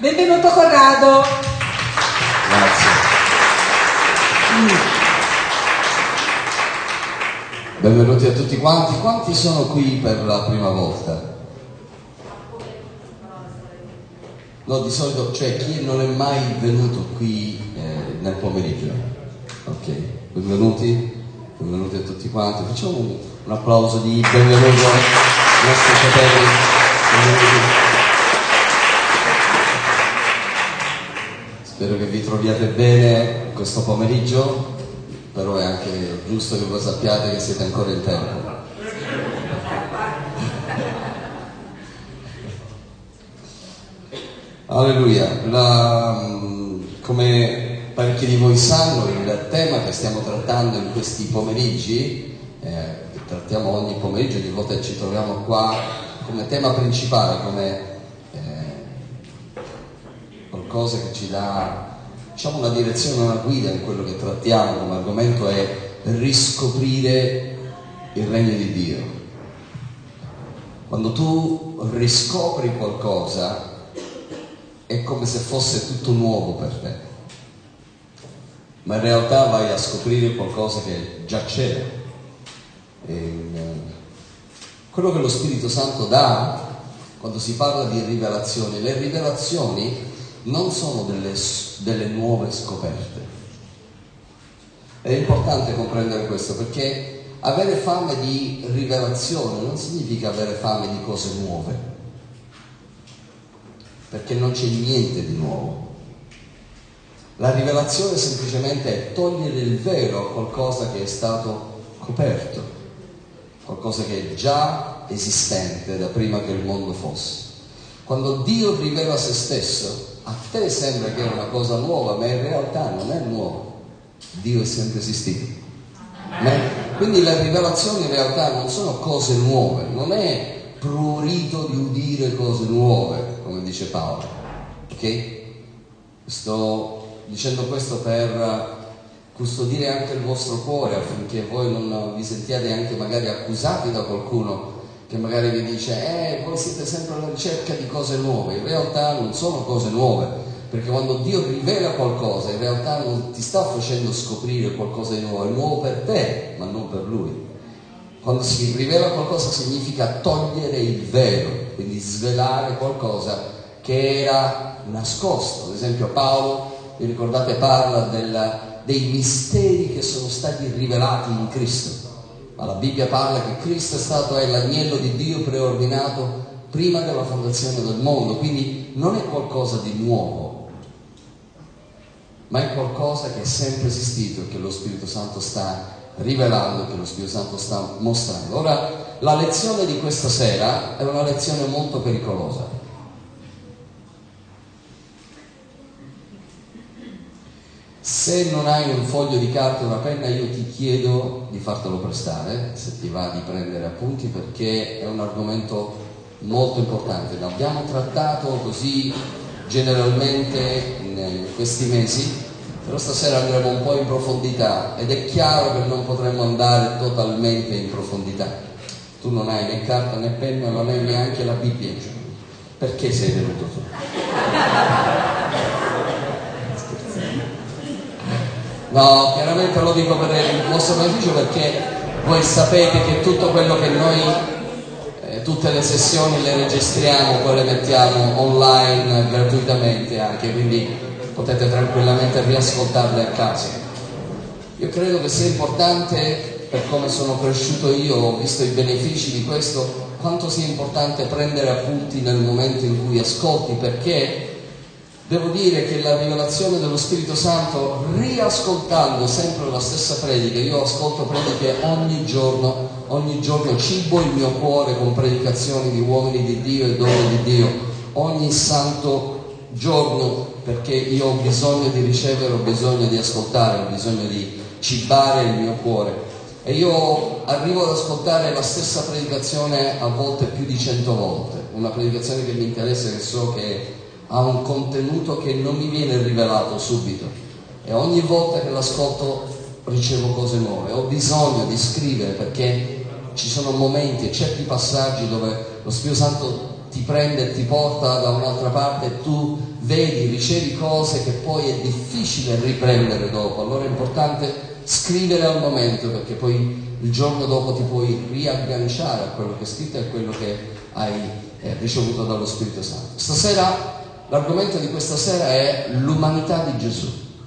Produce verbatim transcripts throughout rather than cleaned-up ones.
Benvenuto Corrado. Grazie. Benvenuti a tutti quanti. Quanti sono qui per la prima volta? No, di solito, cioè chi non è mai venuto qui eh, nel pomeriggio? Ok, benvenuti, benvenuti a tutti quanti. Facciamo un, un applauso di benvenuto ai nostri fratelli. Benvenuti. Spero che vi troviate bene questo pomeriggio, però è anche giusto che voi sappiate che siete ancora in tempo. Alleluia. La, come parecchi di voi sanno, il tema che stiamo trattando in questi pomeriggi, eh, che trattiamo ogni pomeriggio, ogni volta che ci troviamo qua, come tema principale, come eh, qualcosa che ci dà, diciamo, una direzione, una guida in quello che trattiamo come argomento, è riscoprire il regno di Dio. Quando tu riscopri qualcosa, è come se fosse tutto nuovo per te, ma in realtà vai a scoprire qualcosa che già c'era. E quello che lo Spirito Santo dà quando si parla di rivelazioni, le rivelazioni non sono delle, delle nuove scoperte. È importante comprendere questo, perché avere fame di rivelazione non significa avere fame di cose nuove, perché non c'è niente di nuovo. La rivelazione semplicemente è togliere il velo a qualcosa che è stato coperto, qualcosa che è già esistente da prima che il mondo fosse. Quando Dio rivela se stesso, a te sembra che è una cosa nuova, ma in realtà non è nuovo. Dio è sempre esistito. Quindi le rivelazioni in realtà non sono cose nuove, non è prurito di udire cose nuove, come dice Paolo, ok? Sto dicendo questo per custodire anche il vostro cuore, affinché voi non vi sentiate anche magari accusati da qualcuno che magari vi dice eh, voi siete sempre alla ricerca di cose nuove. In realtà non sono cose nuove, perché quando Dio rivela qualcosa, in realtà non ti sta facendo scoprire qualcosa di nuovo, è nuovo per te, ma non per Lui. Quando si rivela qualcosa significa togliere il velo, quindi svelare qualcosa che era nascosto. Ad esempio Paolo, vi ricordate, parla della, dei misteri che sono stati rivelati in Cristo. Ma la Bibbia parla che Cristo è stato è l'agnello di Dio preordinato prima della fondazione del mondo, quindi non è qualcosa di nuovo, ma è qualcosa che è sempre esistito e che lo Spirito Santo sta rivelando, che lo Spirito Santo sta mostrando. Ora, la lezione di questa sera è una lezione molto pericolosa. Se non hai un foglio di carta e una penna, io ti chiedo di fartelo prestare, se ti va di prendere appunti, perché è un argomento molto importante. L'abbiamo trattato così generalmente in questi mesi, però stasera andremo un po' in profondità, ed è chiaro che non potremo andare totalmente in profondità. Tu non hai né carta né penna, non hai neanche la Bibbia. Perché sei venuto tu? No, chiaramente lo dico per il vostro beneficio, perché voi sapete che tutto quello che noi, eh, tutte le sessioni le registriamo, poi le mettiamo online gratuitamente anche, quindi potete tranquillamente riascoltarle a casa. Io credo che sia importante, per come sono cresciuto io, ho visto i benefici di questo, quanto sia importante prendere appunti nel momento in cui ascolti, perché devo dire che la rivelazione dello Spirito Santo, riascoltando sempre la stessa predica, io ascolto prediche ogni giorno, ogni giorno cibo il mio cuore con predicazioni di uomini di Dio e donne di Dio, ogni santo giorno, perché io ho bisogno di ricevere, ho bisogno di ascoltare, ho bisogno di cibare il mio cuore. E io arrivo ad ascoltare la stessa predicazione a volte più di cento volte, una predicazione che mi interessa, che so che ha un contenuto che non mi viene rivelato subito, e ogni volta che l'ascolto ricevo cose nuove. Ho bisogno di scrivere, perché ci sono momenti e certi passaggi dove lo Spirito Santo ti prende e ti porta da un'altra parte e tu vedi, ricevi cose che poi è difficile riprendere dopo. Allora è importante scrivere al momento, perché poi il giorno dopo ti puoi riagganciare a quello che è scritto e a quello che hai eh, ricevuto dallo Spirito Santo. Stasera, l'argomento di questa sera è l'umanità di Gesù.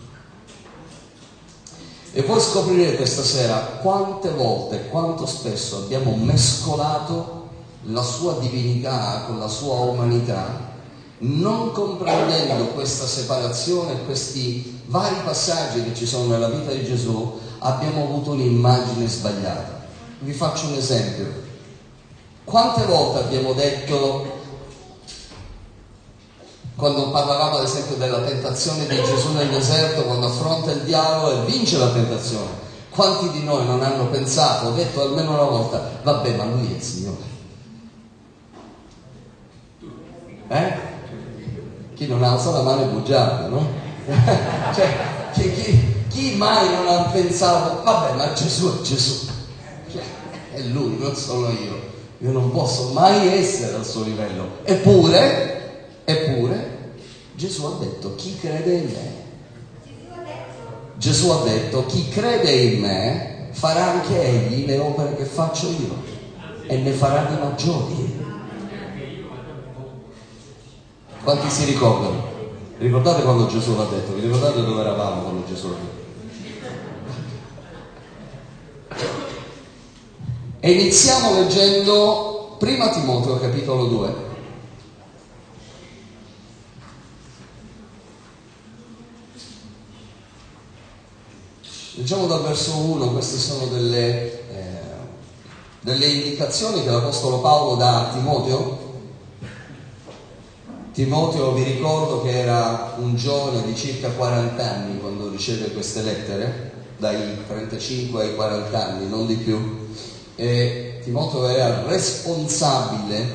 E voi scoprirete questa sera quante volte, quanto spesso abbiamo mescolato la sua divinità con la sua umanità, non comprendendo questa separazione, questi vari passaggi che ci sono nella vita di Gesù, abbiamo avuto un'immagine sbagliata. Vi faccio un esempio. Quante volte abbiamo detto, quando parlavamo ad esempio della tentazione di Gesù nel deserto, quando affronta il diavolo e vince la tentazione, quanti di noi non hanno pensato, ho detto almeno una volta, vabbè, ma lui è il Signore? Eh? Chi non alza la mano è bugiardo, no? Cioè, chi, chi, chi mai non ha pensato, vabbè, ma Gesù è Gesù, cioè, è lui, non sono io, io non posso mai essere al suo livello. Eppure, eppure, Gesù ha detto, chi crede in me? Gesù ha detto, chi crede in me farà anche egli le opere che faccio io e ne farà di maggiori. Quanti si ricordano? Ricordate quando Gesù l'ha detto? Vi ricordate dove eravamo quando Gesù l'ha detto? E iniziamo leggendo prima Timoteo capitolo due. Leggiamo dal verso uno, queste sono delle, eh, delle indicazioni che l'Apostolo Paolo dà a Timoteo. Timoteo, vi ricordo che era un giovane di circa quaranta anni quando riceve queste lettere, dai trentacinque ai quaranta anni, non di più. E Timoteo era responsabile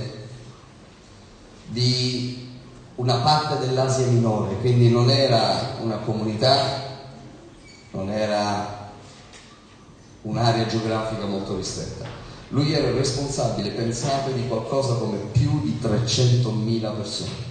di una parte dell'Asia Minore, quindi non era una comunità, non era un'area geografica molto ristretta. Lui era responsabile, pensate, di qualcosa come più di trecentomila persone.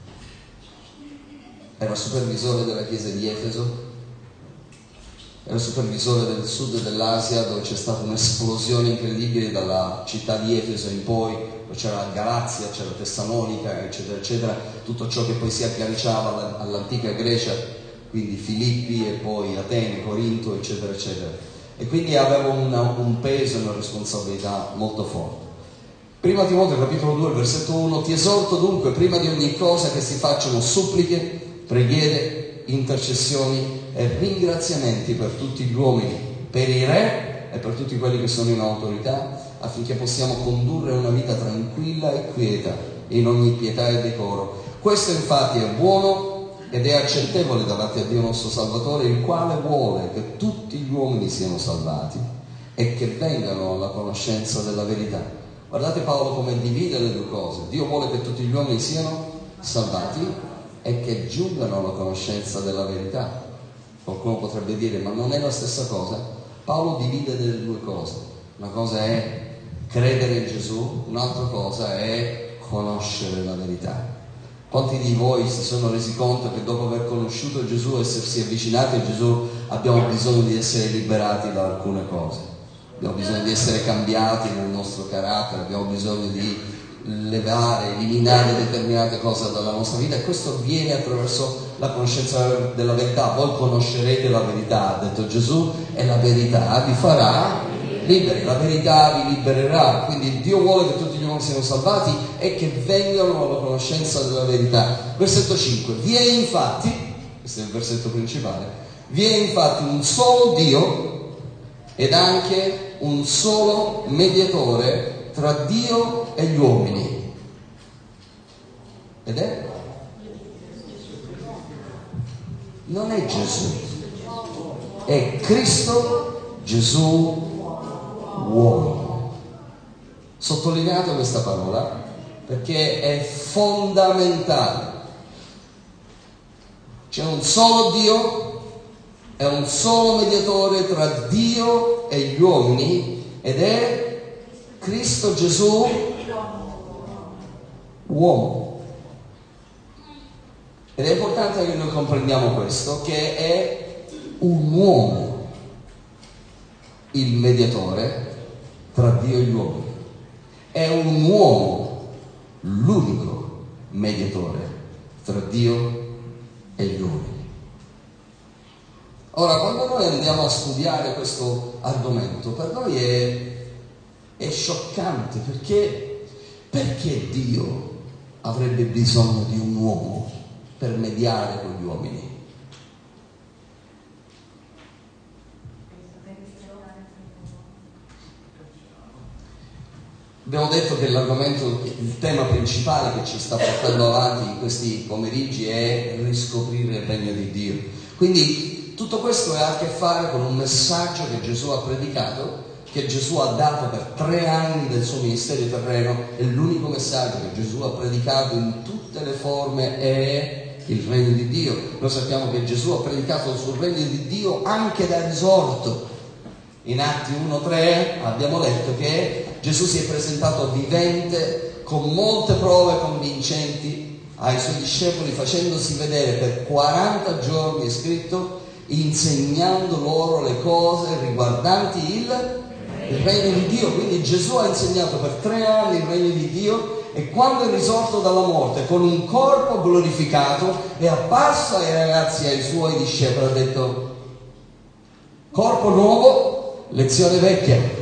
Era supervisore della chiesa di Efeso, era supervisore del sud dell'Asia, dove c'è stata un'esplosione incredibile dalla città di Efeso in poi, dove c'era Galazia, c'era Tessalonica, eccetera, eccetera, tutto ciò che poi si agganciava all'antica Grecia, quindi Filippi e poi Atene, Corinto, eccetera, eccetera. E quindi aveva una, un peso e una responsabilità molto forte. Prima Timoteo capitolo due, versetto uno, ti esorto dunque prima di ogni cosa che si facciano suppliche, preghiere, intercessioni e ringraziamenti per tutti gli uomini, per i re e per tutti quelli che sono in autorità, affinché possiamo condurre una vita tranquilla e quieta in ogni pietà e decoro. Questo infatti è buono ed è accettevole davanti a Dio nostro Salvatore, il quale vuole che tutti gli uomini siano salvati e che vengano alla conoscenza della verità. Guardate Paolo come divide le due cose. Dio vuole che tutti gli uomini siano salvati e che giungano alla conoscenza della verità. Qualcuno potrebbe dire, ma non è la stessa cosa? Paolo divide le due cose. Una cosa è credere in Gesù, un'altra cosa è conoscere la verità. Quanti di voi si sono resi conto che dopo aver conosciuto Gesù, essersi avvicinati a Gesù, abbiamo bisogno di essere liberati da alcune cose? Abbiamo bisogno di essere cambiati nel nostro carattere, abbiamo bisogno di levare, eliminare determinate cose dalla nostra vita, e questo avviene attraverso la conoscenza della verità. Voi conoscerete la verità, ha detto Gesù, e la verità vi farà liberi, la verità vi libererà. Quindi Dio vuole che tutti gli uomini siano salvati e che vengano alla conoscenza della verità. Versetto cinque, vi è infatti, questo è il versetto principale, vi è infatti un solo Dio ed anche un solo mediatore tra Dio e gli uomini, ed è? Non è Gesù, è Cristo Gesù uomo. Sottolineate questa parola perché è fondamentale. C'è un solo Dio, è un solo mediatore tra Dio e gli uomini, ed è Cristo Gesù uomo. Ed è importante che noi comprendiamo questo, che è un uomo il mediatore tra Dio e gli uomini. È un uomo l'unico mediatore tra Dio e gli uomini. Ora, quando noi andiamo a studiare questo argomento, per noi è, è scioccante, perché, perché Dio avrebbe bisogno di un uomo per mediare con gli uomini? Abbiamo detto che l'argomento, il tema principale che ci sta portando avanti in questi pomeriggi è riscoprire il regno di Dio. Quindi tutto questo ha a che fare con un messaggio che Gesù ha predicato, che Gesù ha dato per tre anni del suo ministero terreno. E l'unico messaggio che Gesù ha predicato in tutte le forme è il regno di Dio. Noi sappiamo che Gesù ha predicato sul regno di Dio anche da risorto. In Atti uno tre abbiamo letto che Gesù si è presentato vivente con molte prove convincenti ai suoi discepoli, facendosi vedere per quaranta giorni, è scritto, insegnando loro le cose riguardanti il, il regno di Dio. Quindi Gesù ha insegnato per tre anni il regno di Dio, e quando è risorto dalla morte con un corpo glorificato è apparso ai ragazzi, ai suoi discepoli, ha detto: corpo nuovo, lezione vecchia.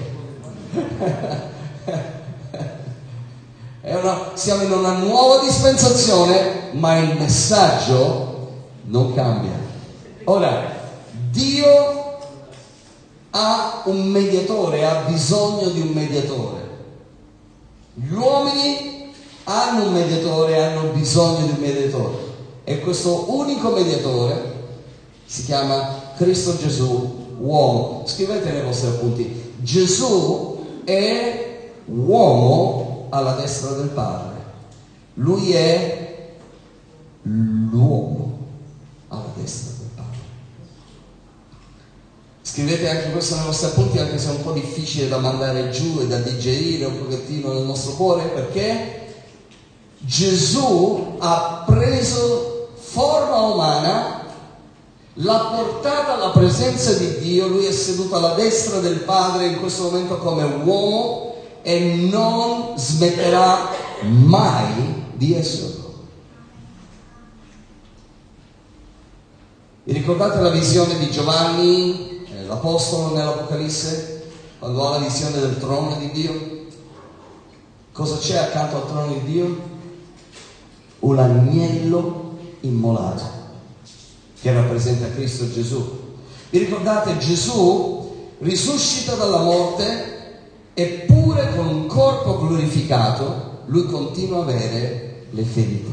È una, siamo in una nuova dispensazione, ma il messaggio non cambia. Ora, Dio ha un mediatore, ha bisogno di un mediatore. Gli uomini hanno un mediatore, hanno bisogno di un mediatore, e questo unico mediatore si chiama Cristo Gesù, uomo. Scrivete nei vostri appunti: Gesù è uomo alla destra del Padre. Lui è l'uomo alla destra del Padre. Scrivete anche questo nei vostri appunti, anche se è un po' difficile da mandare giù e da digerire un pochettino nel nostro cuore, perché Gesù ha preso forma umana, l'ha portata alla presenza di Dio. Lui è seduto alla destra del Padre in questo momento come uomo, e non smetterà mai di esserlo. Vi ricordate la visione di Giovanni, eh, l'Apostolo, nell'Apocalisse, quando ha la visione del trono di Dio? Cosa c'è accanto al trono di Dio? Un agnello immolato, che rappresenta Cristo Gesù. Vi ricordate? Gesù risuscita dalla morte, eppure con un corpo glorificato lui continua a avere le ferite,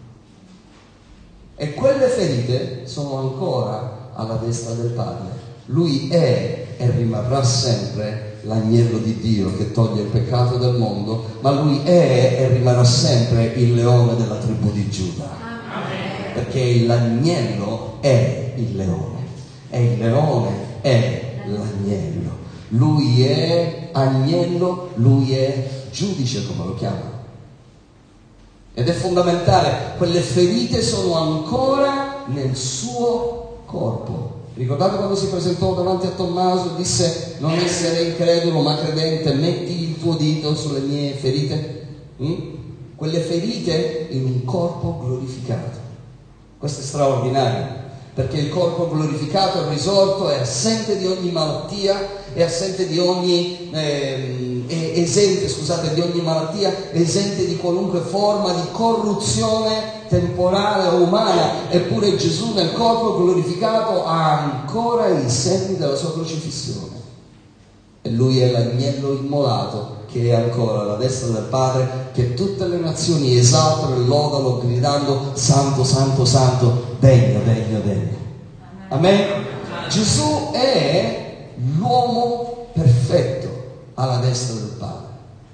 e quelle ferite sono ancora alla destra del Padre. Lui è e rimarrà sempre l'agnello di Dio che toglie il peccato del mondo, ma lui è e rimarrà sempre il leone della tribù di Giuda. Amen. Perché l'agnello è il leone, e il leone è l'agnello. Lui è agnello, lui è giudice, come lo chiamano. Ed è fondamentale, quelle ferite sono ancora nel suo corpo. Ricordate quando si presentò davanti a Tommaso e disse: non essere incredulo ma credente, metti il tuo dito sulle mie ferite? Mm? Quelle ferite in un corpo glorificato. Questo è straordinario, perché il corpo glorificato, il risorto, è assente di ogni malattia, è assente di ogni eh, è esente, scusate, di ogni malattia, esente di qualunque forma di corruzione temporale o umana. Eppure Gesù nel corpo glorificato ha ancora i segni della sua crocifissione, e lui è l'agnello immolato che è ancora alla destra del Padre, che tutte le nazioni esaltano e lodano gridando: santo, santo, santo, degno, degno, degno. Amen. Gesù è l'uomo perfetto alla destra del Padre,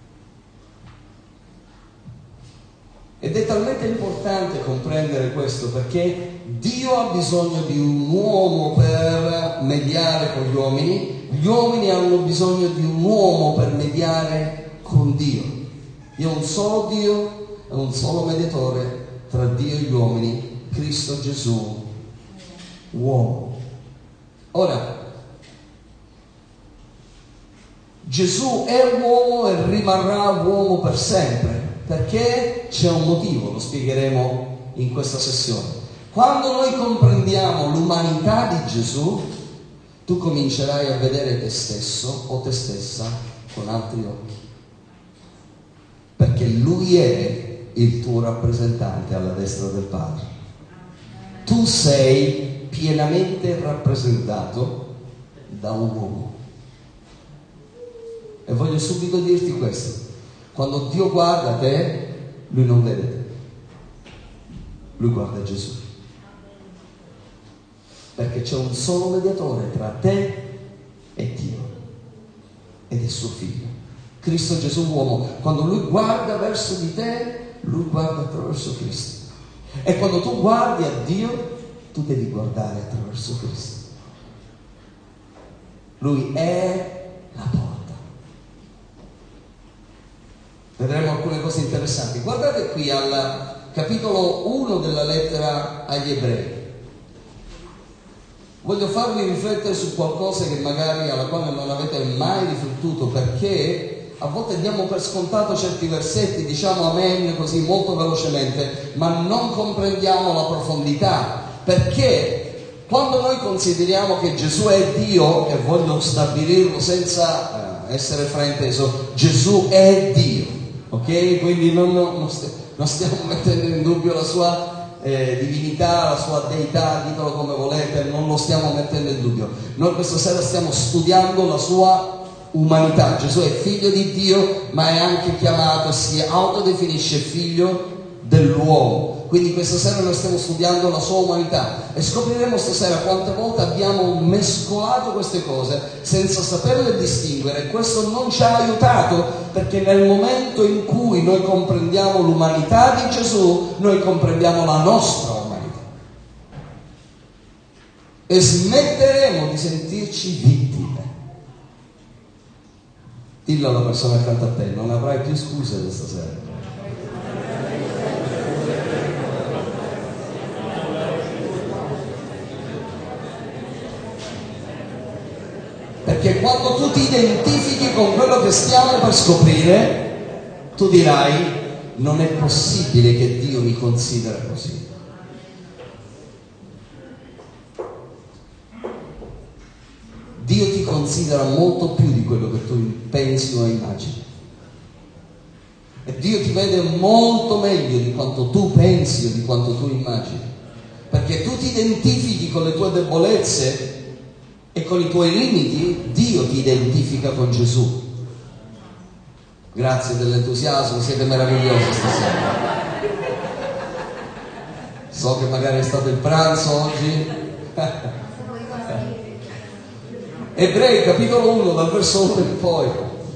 ed è talmente importante comprendere questo, perché Dio ha bisogno di un uomo per mediare con gli uomini. Gli uomini hanno bisogno di un uomo per mediare con Dio. Dio è un solo Dio, è un solo mediatore tra Dio e gli uomini, Cristo Gesù, uomo. Ora, Gesù è uomo e rimarrà uomo per sempre, perché c'è un motivo, lo spiegheremo in questa sessione. Quando noi comprendiamo l'umanità di Gesù, tu comincerai a vedere te stesso o te stessa con altri occhi, perché Lui è il tuo rappresentante alla destra del Padre. Tu sei pienamente rappresentato da un uomo. E voglio subito dirti questo: quando Dio guarda te, Lui non vede te, Lui guarda Gesù, perché c'è un solo mediatore tra te e Dio, ed è suo figlio, Cristo Gesù uomo. Quando Lui guarda verso di te, Lui guarda attraverso Cristo, e quando tu guardi a Dio, tu devi guardare attraverso Cristo. Lui è la porta. Vedremo alcune cose interessanti. Guardate qui al capitolo uno della lettera agli Ebrei. Voglio farvi riflettere su qualcosa che magari alla quale non avete mai riflettuto, perché a volte diamo per scontato certi versetti, diciamo amen così molto velocemente, ma non comprendiamo la profondità. Perché quando noi consideriamo che Gesù è Dio, e voglio stabilirlo senza eh, essere frainteso, Gesù è Dio, ok? Quindi non, non, st- non stiamo mettendo in dubbio la sua Eh, divinità, la sua deità, ditelo come volete, non lo stiamo mettendo in dubbio. Noi questa sera stiamo studiando la sua umanità. Gesù è figlio di Dio, ma è anche chiamato, si autodefinisce figlio dell'uomo. Quindi questa sera noi stiamo studiando la sua umanità e scopriremo stasera quante volte abbiamo mescolato queste cose senza saperle distinguere, e questo non ci ha aiutato, perché nel momento in cui noi comprendiamo l'umanità di Gesù, noi comprendiamo la nostra umanità e smetteremo di sentirci vittime. Dillo alla persona accanto a te: non avrai più scuse questa sera. Perché quando tu ti identifichi con quello che stiamo per scoprire, tu dirai: non è possibile che Dio mi considera così. Dio ti considera molto più di quello che tu pensi o immagini. E Dio ti vede molto meglio di quanto tu pensi o di quanto tu immagini. Perché tu ti identifichi con le tue debolezze e con i tuoi limiti, Dio ti identifica con Gesù. Grazie dell'entusiasmo, siete meravigliosi stasera. So che magari è stato il pranzo oggi. Ebrei capitolo uno, dal verso uno in poi.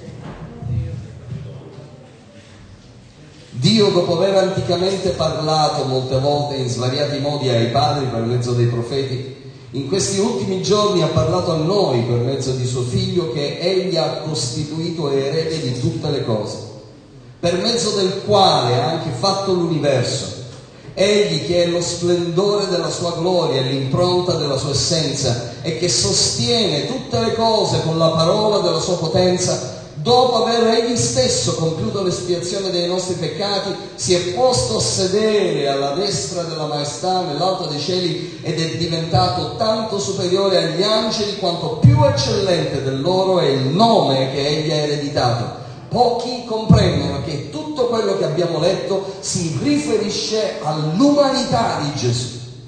Dio, dopo aver anticamente parlato molte volte in svariati modi ai padri per mezzo dei profeti, in questi ultimi giorni ha parlato a noi per mezzo di suo Figlio, che Egli ha costituito erede di tutte le cose, per mezzo del quale ha anche fatto l'universo. Egli, che è lo splendore della sua gloria e l'impronta della sua essenza, e che sostiene tutte le cose con la parola della sua potenza, dopo aver egli stesso compiuto l'espiazione dei nostri peccati, si è posto a sedere alla destra della maestà nell'alto dei cieli, ed è diventato tanto superiore agli angeli quanto più eccellente del loro è il nome che egli ha ereditato. Pochi comprendono che tutto quello che abbiamo letto si riferisce all'umanità di Gesù.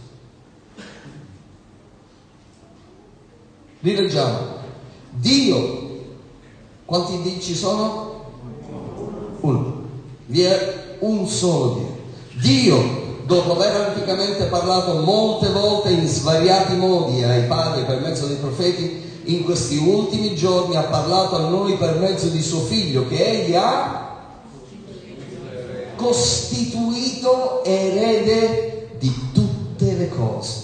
Rileggiamo. Dio, quanti Dio ci sono? Uno. Vi è un solo Dio. Dio, dopo aver anticamente parlato molte volte in svariati modi ai padri per mezzo dei profeti, in questi ultimi giorni ha parlato a noi per mezzo di suo Figlio, che egli ha costituito erede di tutte le cose.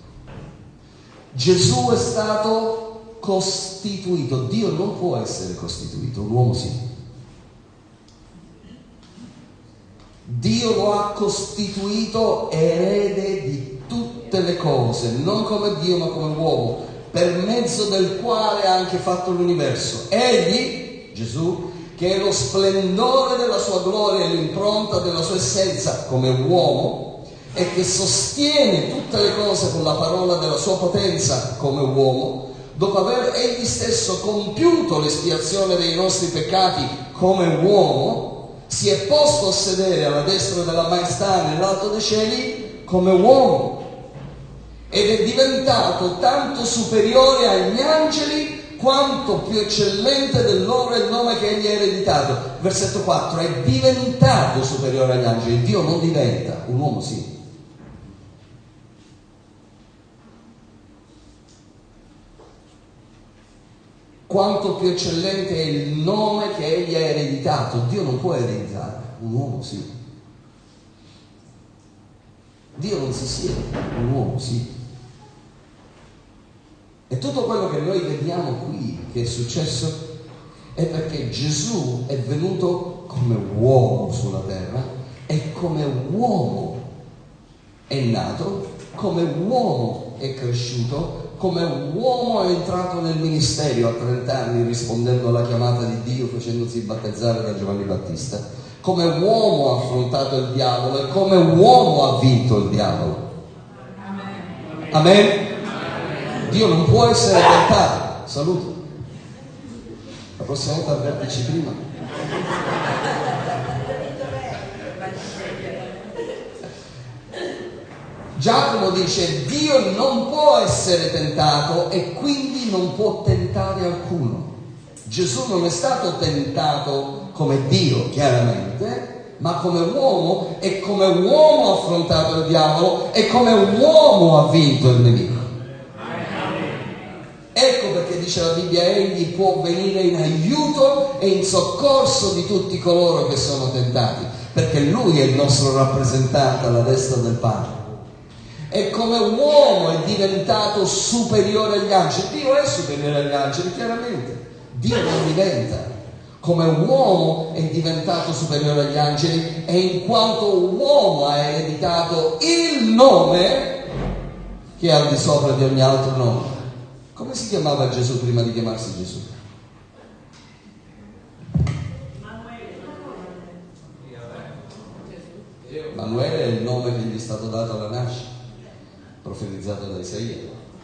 Gesù è stato costituito. Dio non può essere costituito, l'uomo sì. Dio lo ha costituito erede di tutte le cose, non come Dio ma come uomo, per mezzo del quale ha anche fatto l'universo. Egli, Gesù, che è lo splendore della sua gloria e l'impronta della sua essenza come uomo, e che sostiene tutte le cose con la parola della sua potenza come uomo, dopo aver egli stesso compiuto l'espiazione dei nostri peccati come uomo, si è posto a sedere alla destra della maestà nell'alto dei cieli come uomo, ed è diventato tanto superiore agli angeli quanto più eccellente del loro è il nome che egli ha ereditato. Versetto quattro, è diventato superiore agli angeli. Dio non diventa, un uomo sì. Quanto più eccellente è il nome che egli ha ereditato. Dio non può ereditare, un uomo sì. Dio non si siede, un uomo sì. E tutto quello che noi vediamo qui che è successo è perché Gesù è venuto come uomo sulla terra e come uomo è nato, come uomo è cresciuto, come uomo è entrato nel ministero a trenta anni rispondendo alla chiamata di Dio facendosi battezzare da Giovanni Battista, come uomo ha affrontato il diavolo e come uomo ha vinto il diavolo. Amen. Amen. Dio non può essere tentato. Saluto. La prossima volta avvertici prima. Giacomo dice: Dio non può essere tentato e quindi non può tentare alcuno. Gesù non è stato tentato come Dio, chiaramente, ma come uomo, e come uomo ha affrontato il diavolo e come uomo ha vinto il nemico. Ecco perché dice la Bibbia: egli può venire in aiuto e in soccorso di tutti coloro che sono tentati, perché lui è il nostro rappresentante alla destra del Padre. E come uomo è diventato superiore agli angeli. Dio è superiore agli angeli, chiaramente. Dio non diventa. Come uomo è diventato superiore agli angeli, e in quanto uomo ha ereditato il nome che è al di sopra di ogni altro nome. Come si chiamava Gesù prima di chiamarsi Gesù? Manuele è il nome che gli è stato dato alla nascita, profetizzato da Isaia.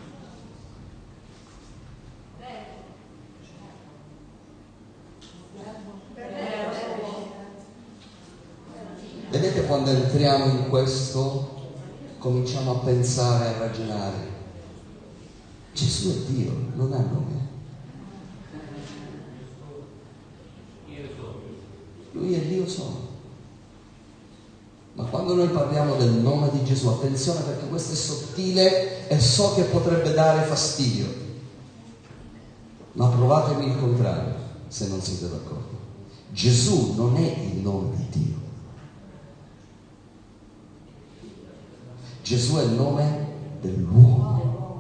Vedete, quando entriamo in questo cominciamo a pensare, a ragionare. Gesù è Dio, non ha nome. Lui è Dio solo. Ma quando noi parliamo del nome di Gesù, attenzione, perché questo è sottile e so che potrebbe dare fastidio, ma provatemi il contrario se non siete d'accordo. Gesù non è il nome di Dio. Gesù è il nome dell'uomo.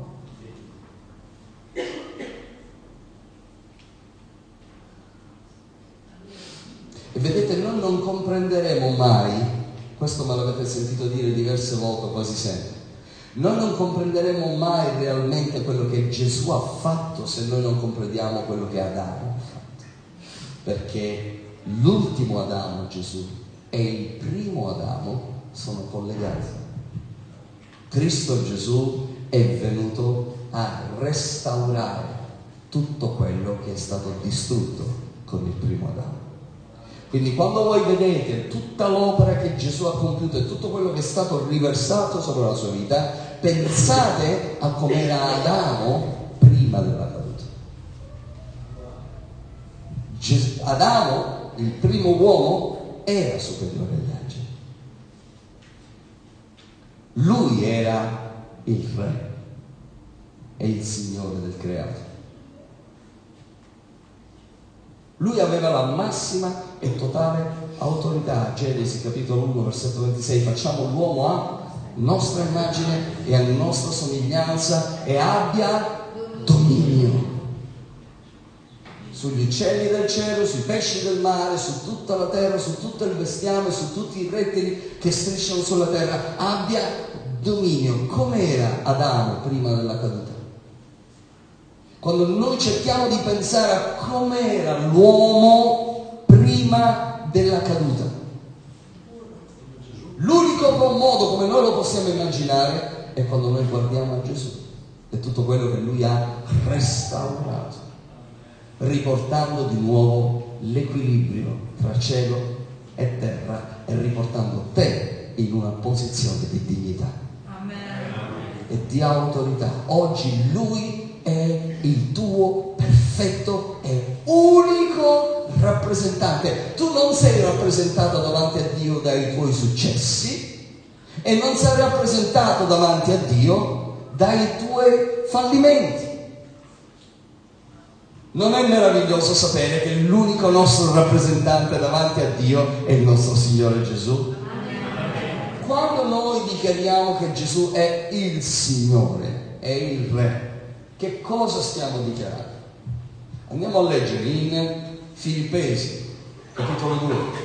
E vedete, noi non comprenderemo mai, questo me l'avete sentito dire diverse volte, quasi sempre, noi non comprenderemo mai realmente quello che Gesù ha fatto se noi non comprendiamo quello che Adamo ha fatto. Perché l'ultimo Adamo, Gesù, e il primo Adamo sono collegati. Cristo Gesù è venuto a restaurare tutto quello che è stato distrutto con il primo Adamo. Quindi quando voi vedete tutta l'opera che Gesù ha compiuto e tutto quello che è stato riversato sopra la sua vita, pensate a com'era Adamo prima della caduta. Ges- Adamo, il primo uomo, era superiore agli angeli. Lui era il re e il Signore del creato. Lui aveva la massima e totale autorità. Genesi capitolo uno versetto ventisei: facciamo l'uomo a nostra immagine e a nostra somiglianza e abbia dominio sugli uccelli del cielo, sui pesci del mare, su tutta la terra, su tutto il bestiame, su tutti i rettili che strisciano sulla terra, abbia dominio. Com'era Adamo prima della caduta? Quando noi cerchiamo di pensare a com'era l'uomo prima della caduta, l'unico buon modo come noi lo possiamo immaginare è quando noi guardiamo a Gesù e tutto quello che Lui ha restaurato, riportando di nuovo l'equilibrio tra cielo e terra e riportando te in una posizione di dignità Amen. E di autorità. Oggi Lui è il tuo perfetto e unico rappresentante. Tu non sei rappresentato davanti a Dio dai tuoi successi e non sei rappresentato davanti a Dio dai tuoi fallimenti. Non è meraviglioso sapere che l'unico nostro rappresentante davanti a Dio è il nostro Signore Gesù? Quando noi dichiariamo che Gesù è il Signore, è il Re, che cosa stiamo dichiarando? Andiamo a leggere in Filippesi, capitolo due.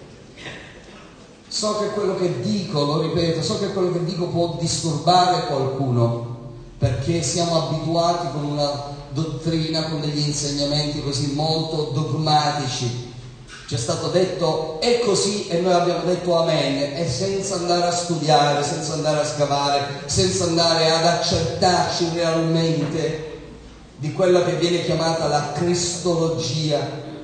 So che quello che dico, lo ripeto, so che quello che dico può disturbare qualcuno, perché siamo abituati con una dottrina, con degli insegnamenti così molto dogmatici. Ci è stato detto è così e noi abbiamo detto amen, e senza andare a studiare, senza andare a scavare, senza andare ad accertarci realmente di quella che viene chiamata la cristologia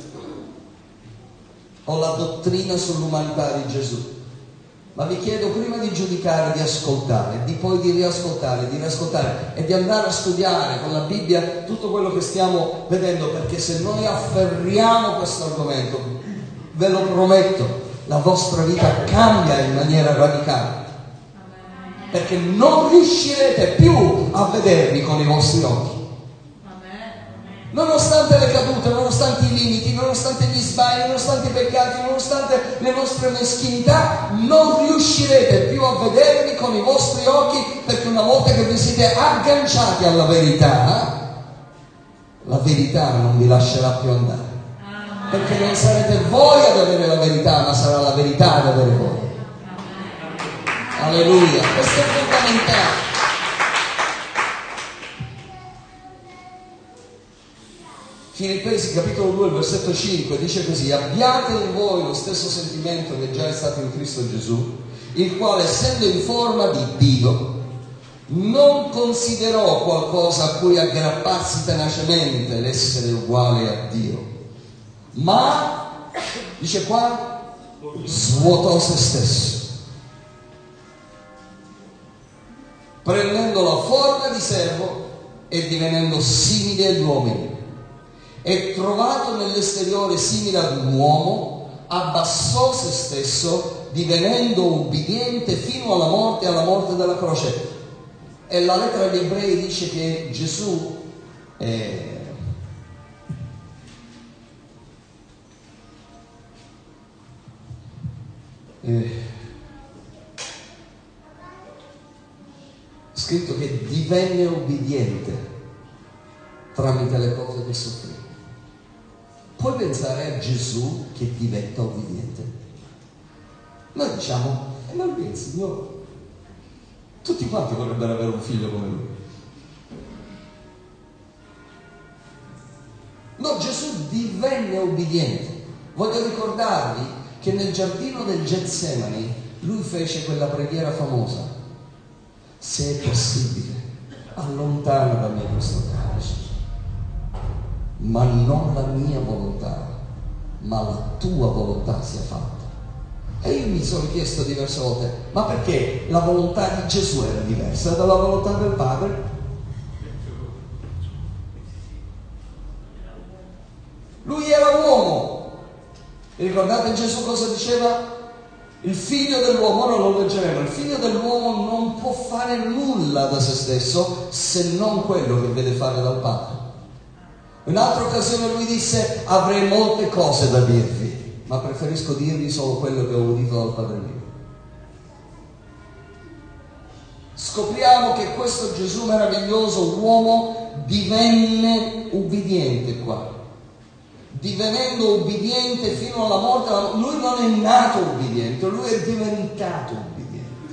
o la dottrina sull'umanità di Gesù. Ma vi chiedo prima di giudicare, di ascoltare, di poi di riascoltare, di riascoltare e di andare a studiare con la Bibbia tutto quello che stiamo vedendo, perché se noi afferriamo questo argomento, ve lo prometto, la vostra vita cambia in maniera radicale, perché non riuscirete più a vedervi con i vostri occhi. Nonostante le cadute, nonostante i limiti, nonostante gli sbagli, nonostante i peccati, nonostante le nostre meschinità, non riuscirete più a vedervi con i vostri occhi, perché una volta che vi siete agganciati alla verità, la verità non vi lascerà più andare. Perché non sarete voi ad avere la verità, ma sarà la verità ad avere voi. Alleluia, questo è fondamentale. Filippesi capitolo due, versetto cinque dice così: abbiate in voi lo stesso sentimento che già è stato in Cristo Gesù, il quale, essendo in forma di Dio, non considerò qualcosa a cui aggrapparsi tenacemente l'essere uguale a Dio, ma, dice qua, svuotò se stesso, prendendo la forma di servo e divenendo simile agli uomini. E trovato nell'esteriore simile ad un uomo, abbassò se stesso, divenendo ubbidiente fino alla morte e alla morte della croce. E la lettera agli Ebrei dice che Gesù è Eh, scritto che divenne ubbidiente tramite le cose che soffrì. Puoi pensare a Gesù che diventa ubbidiente? Noi diciamo, eh, ma lui è il Signore. Tutti quanti vorrebbero avere un figlio come lui. No, Gesù divenne ubbidiente. Voglio ricordarvi che nel giardino del Getsemani lui fece quella preghiera famosa: se è possibile, allontana da me questo calice, ma non la mia volontà, ma la tua volontà sia fatta. E io mi sono chiesto diverse volte, ma perché la volontà di Gesù era diversa dalla volontà del Padre? Lui era uomo. E ricordate Gesù cosa diceva? Il figlio dell'uomo, ora lo leggeremo, il figlio dell'uomo non può fare nulla da se stesso se non quello che vede fare dal Padre. In un'altra occasione lui disse: avrei molte cose da dirvi, ma preferisco dirvi solo quello che ho udito dal Padre mio. Scopriamo che questo Gesù meraviglioso, uomo, divenne ubbidiente qua. divenendo ubbidiente fino alla morte. Lui non è nato ubbidiente, lui è diventato ubbidiente.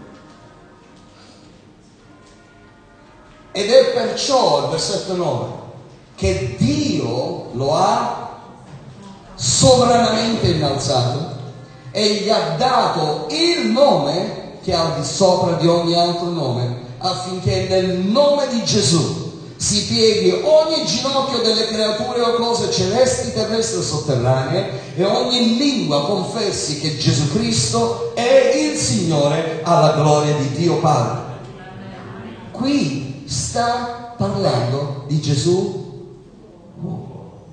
Ed è perciò, il versetto nove, che Dio lo ha sovranamente innalzato e gli ha dato il nome che è al di sopra di ogni altro nome, affinché nel nome di Gesù si pieghi ogni ginocchio delle creature o cose celesti, terrestri o sotterranee, e ogni lingua confessi che Gesù Cristo è il Signore, alla gloria di Dio Padre. Qui sta parlando di Gesù uomo.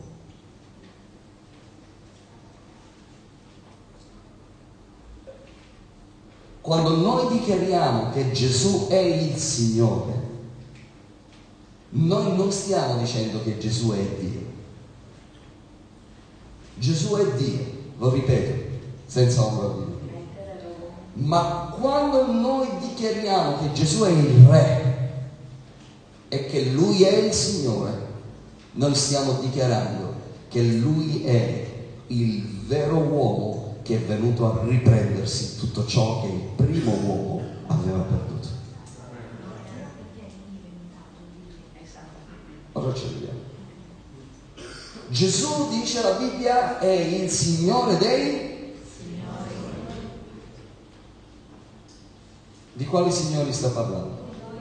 Quando noi dichiariamo che Gesù è il Signore, noi non stiamo dicendo che Gesù è Dio. Gesù è Dio, lo ripeto, senza ombra di dubbio. Ma quando noi dichiariamo che Gesù è il Re e che Lui è il Signore, noi stiamo dichiarando che Lui è il vero uomo che è venuto a riprendersi tutto ciò che il primo uomo aveva perduto. Ora ci vediamo. Gesù, dice la Bibbia, è il Signore dei Signori. Di quali signori sta parlando?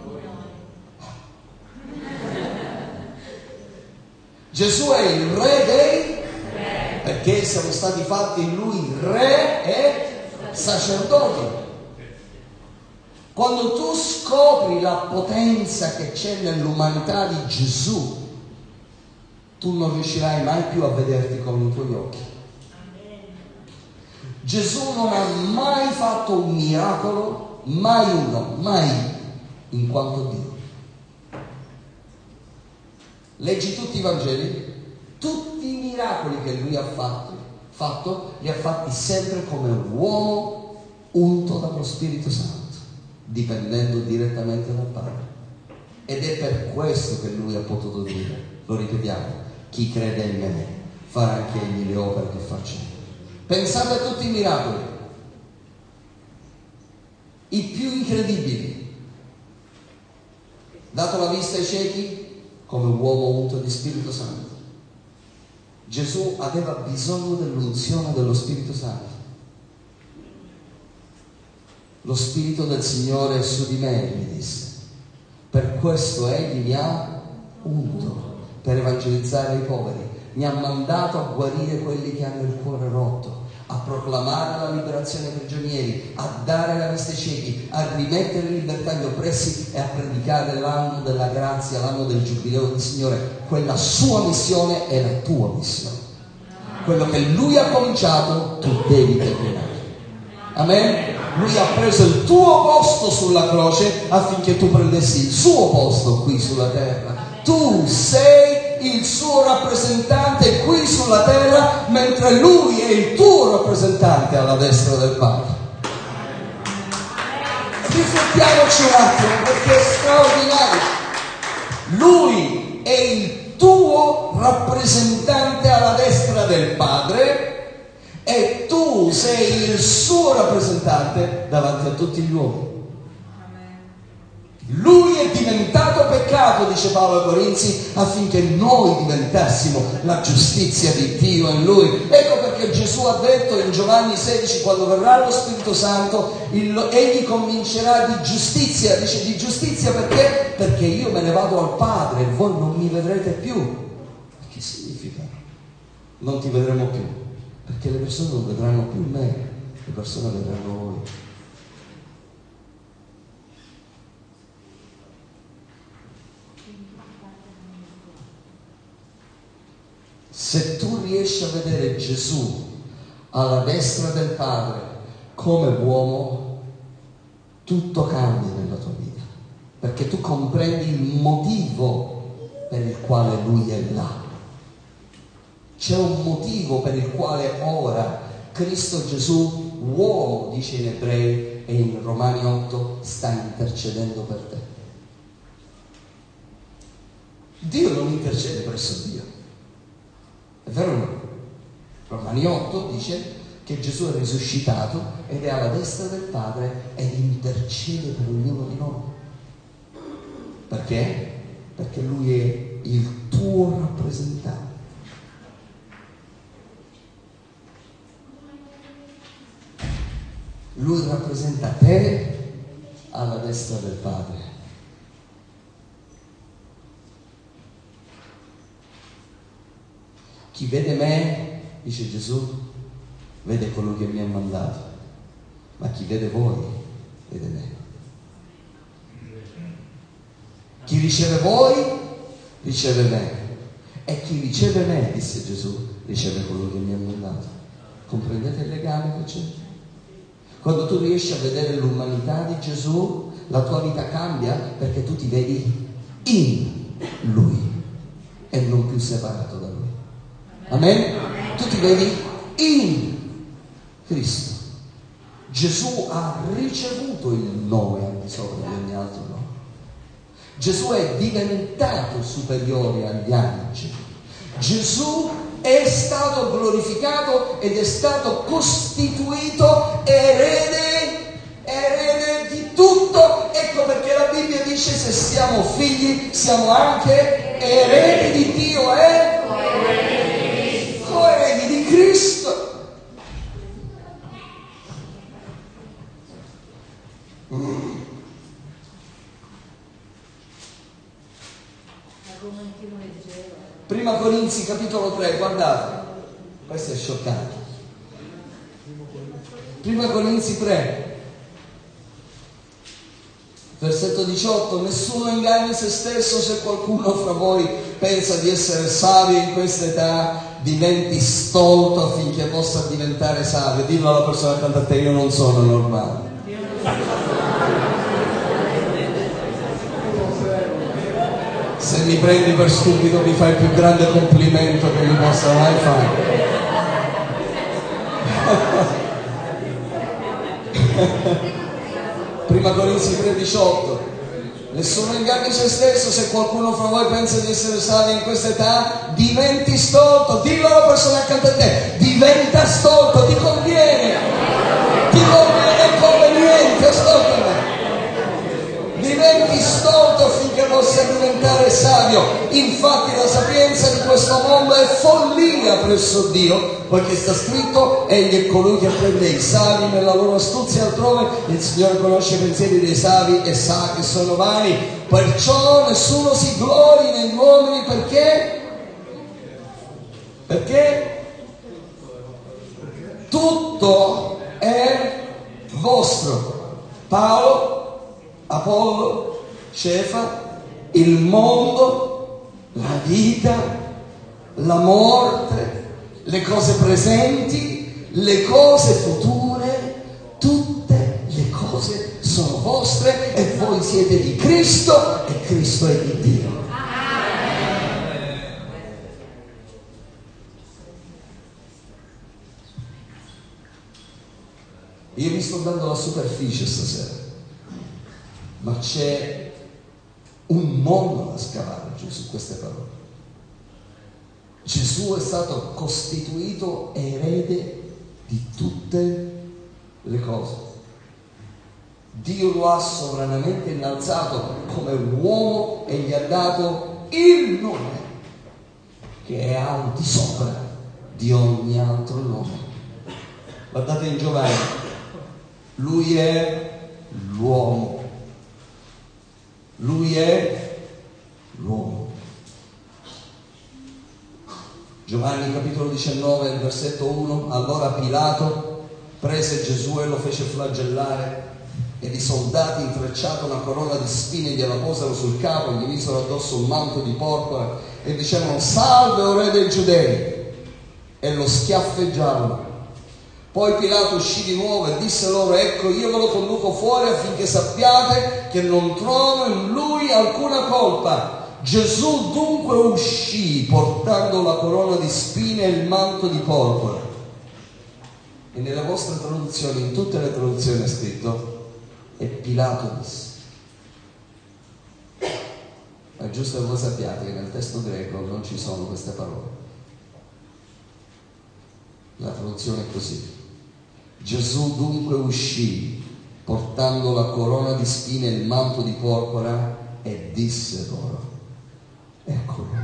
Gesù è il Re dei Re, perché siamo stati fatti in Lui Re e sacerdoti. Quando tu scopri la potenza che c'è nell'umanità di Gesù, tu non riuscirai mai più a vederti con i tuoi occhi. Gesù non ha mai fatto un miracolo, mai uno, mai, in quanto Dio. Leggi tutti i Vangeli, tutti i miracoli che Lui ha fatto, fatto li ha fatti sempre come un uomo unto dallo Spirito Santo, dipendendo direttamente dal Padre. Ed è per questo che Lui ha potuto dire, lo ripetiamo, chi crede in me farà anche egli le opere che faccio io. Pensate a tutti i miracoli, i più incredibili. Dato la vista ai ciechi come uomo unto di Spirito Santo. Gesù aveva bisogno dell'unzione dello Spirito Santo. Lo Spirito del Signore è su di me, mi disse. Per questo egli mi ha unto, per evangelizzare i poveri. Mi ha mandato a guarire quelli che hanno il cuore rotto, a proclamare la liberazione ai prigionieri, a dare la vista ai ciechi, a rimettere in libertà gli oppressi e a predicare l'anno della grazia, l'anno del giubileo del Signore. Quella sua missione è la tua missione. Quello che Lui ha cominciato, tu devi terminare. Amen? Lui ha preso il tuo posto sulla croce affinché tu prendessi il suo posto qui sulla terra. Tu sei il suo rappresentante qui sulla terra, mentre Lui è il tuo rappresentante alla destra del Padre. Riflettiamoci un attimo, perché è straordinario. Lui è il tuo rappresentante alla destra del Padre e tu sei il suo rappresentante davanti a tutti gli uomini. Lui è diventato peccato, dice Paolo ai Corinzi, affinché noi diventassimo la giustizia di Dio in Lui. Ecco perché Gesù ha detto in Giovanni sedici, quando verrà lo Spirito Santo, il, egli convincerà di giustizia. Dice di giustizia perché? Perché io me ne vado al Padre e voi non mi vedrete più. Che significa? Non ti vedremo più, perché le persone non vedranno più me, le persone vedranno voi. Se tu riesci a vedere Gesù alla destra del Padre come uomo, tutto cambia nella tua vita, perché tu comprendi il motivo per il quale Lui è là. C'è un motivo per il quale ora Cristo Gesù, uomo, dice in Ebrei e in Romani otto, sta intercedendo per te. Dio non intercede presso Dio. vero o no? Romani otto dice che Gesù è risuscitato ed è alla destra del Padre ed intercede per ognuno di noi. Perché? Perché Lui è il tuo rappresentante. Lui rappresenta te alla destra del Padre. Chi vede me, dice Gesù, vede colui che mi ha mandato, ma chi vede voi, vede me. Chi riceve voi, riceve me. E chi riceve me, disse Gesù, riceve colui che mi ha mandato. Comprendete il legame che c'è? Quando tu riesci a vedere l'umanità di Gesù, la tua vita cambia perché tu ti vedi in Lui e non più separato da Lui. Amen? Tu ti vedi in Cristo. Gesù ha ricevuto il nome al di sopra di ogni altro nome. Gesù è diventato superiore agli angeli. Gesù è stato glorificato ed è stato costituito erede, erede di tutto. Ecco perché la Bibbia dice: se siamo figli, siamo anche eredi di Dio e coeredi di Cristo. Mm. Prima Corinzi capitolo tre, guardate, questo è scioccante. Prima Corinzi tre, versetto diciotto: nessuno inganni se stesso. Se qualcuno fra voi pensa di essere savio in questa età, diventi stolto affinché possa diventare savio. Dillo alla persona accanto a te: io non sono normale. Se mi prendi per stupido mi fai il più grande complimento che mi possa mai fare. Prima Corinzi tre diciotto: nessuno inganni se stesso. Se qualcuno fra voi pensa di essere savio in questa età, diventi stolto. Dillo alla persona accanto a te: diventa stolto, ti conviene, ti conviene, è conveniente, ascoltami. Diventi stolto affinché possa diventare savio. Infatti la sapienza di questo mondo è follia presso Dio, poiché sta scritto: egli è colui che prende i savi nella loro astuzia altrove. Il Signore conosce i pensieri dei savi e sa che sono vani. Perciò nessuno si glori negli uomini. Perché? Perché tutto è vostro. Paolo, Apollo, Cefa, il mondo, la vita, la morte, le cose presenti, le cose future, tutte le cose sono vostre e voi siete di Cristo e Cristo è di Dio. Io vi sto dando la superficie stasera, ma c'è un mondo da scavare giù su queste parole. Gesù è stato costituito erede di tutte le cose. Dio lo ha sovranamente innalzato come uomo e gli ha dato il nome che è al di sopra di ogni altro nome. Guardate in Giovanni, lui è l'uomo. Lui è l'uomo. Giovanni capitolo diciannove, versetto uno: allora Pilato prese Gesù e lo fece flagellare, ed i soldati, intrecciata una corona di spine, gliela posero sul capo, gli misero addosso un manto di porpora e dicevano: salve, o re dei Giudei, e lo schiaffeggiarono. Poi Pilato uscì di nuovo e disse loro: ecco, io ve lo conduco fuori affinché sappiate che non trovo in lui alcuna colpa. Gesù dunque uscì portando la corona di spine e il manto di porpora. E nelle vostre traduzioni, in tutte le traduzioni è scritto: e Pilato disse. È giusto che voi sappiate che nel testo greco non ci sono queste parole. La traduzione è così: Gesù dunque uscì portando la corona di spine e il manto di porpora e disse loro: eccolo.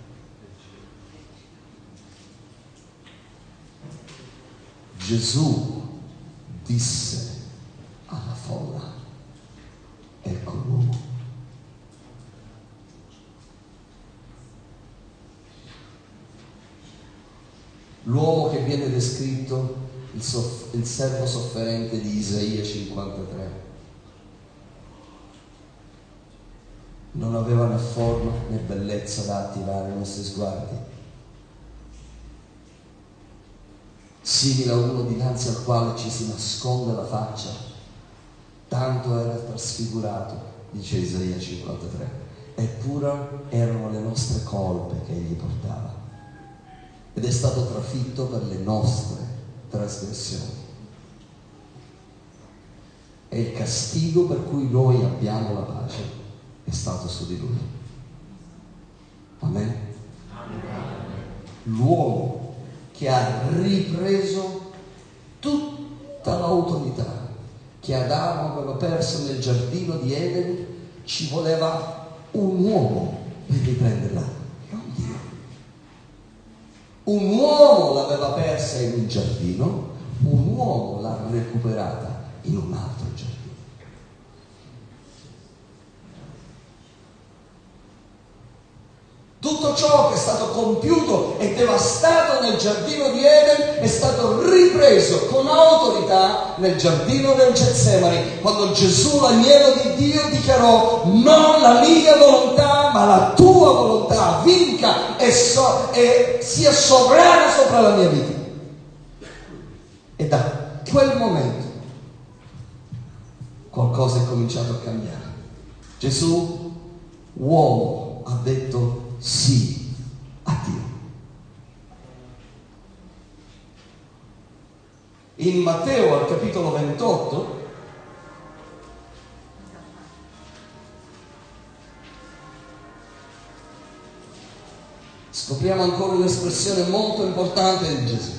Gesù disse alla folla: ecco l'uomo. L'uomo che viene descritto, il, soff- il servo sofferente di Isaia cinquantatré, non aveva né forma né bellezza da attirare i nostri sguardi, simile a uno dinanzi al quale ci si nasconde la faccia, tanto era trasfigurato, dice Isaia cinquantatré, eppure erano le nostre colpe che egli portava ed è stato trafitto per le nostre trasgressioni. E il castigo per cui noi abbiamo la pace è stato su di lui. Amen? Amen. L'uomo che ha ripreso tutta l'autorità che Adamo aveva perso nel giardino di Eden, ci voleva un uomo per riprenderla, non Dio. Un uomo l'aveva persa in un giardino, un uomo l'ha recuperata in un altro giardino. Tutto ciò che è stato compiuto e devastato nel giardino di Eden è stato ripreso con autorità nel giardino del Getsemani, quando Gesù, l'agnello di Dio, dichiarò: non la mia volontà ma la tua volontà vinca e, so, e sia sovrana sopra la mia vita. E da quel momento qualcosa è cominciato a cambiare. Gesù, uomo, ha detto sì a Dio. In Matteo al capitolo ventotto scopriamo ancora un'espressione molto importante di Gesù.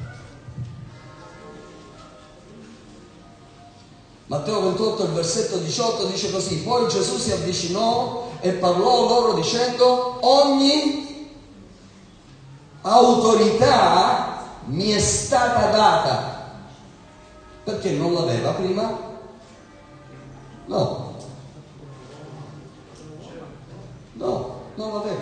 Matteo ventotto, il versetto diciotto dice così: poi Gesù si avvicinò e parlò loro dicendo: ogni autorità mi è stata data. Perché non l'aveva prima? No. No, non l'aveva.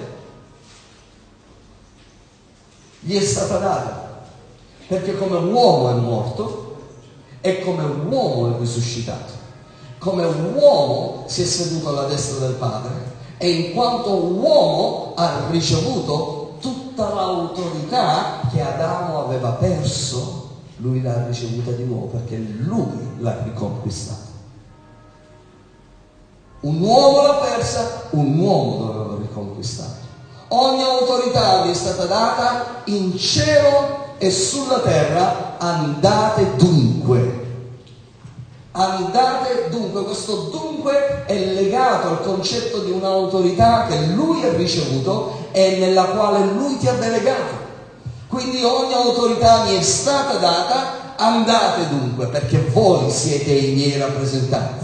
Gli è stata data. Perché come uomo è morto e come uomo è risuscitato. Come uomo si è seduto alla destra del Padre e in quanto uomo ha ricevuto tutta l'autorità che Adamo aveva perso, lui l'ha ricevuta di nuovo perché lui l'ha riconquistata. Un uomo l'ha persa, un uomo doveva riconquistare. Ogni autorità vi è stata data in cielo e sulla terra. Andate dunque. Andate dunque. Questo dunque è legato al concetto di un'autorità che lui ha ricevuto e nella quale lui ti ha delegato. Quindi ogni autorità mi è stata data. Andate dunque, perché voi siete i miei rappresentanti.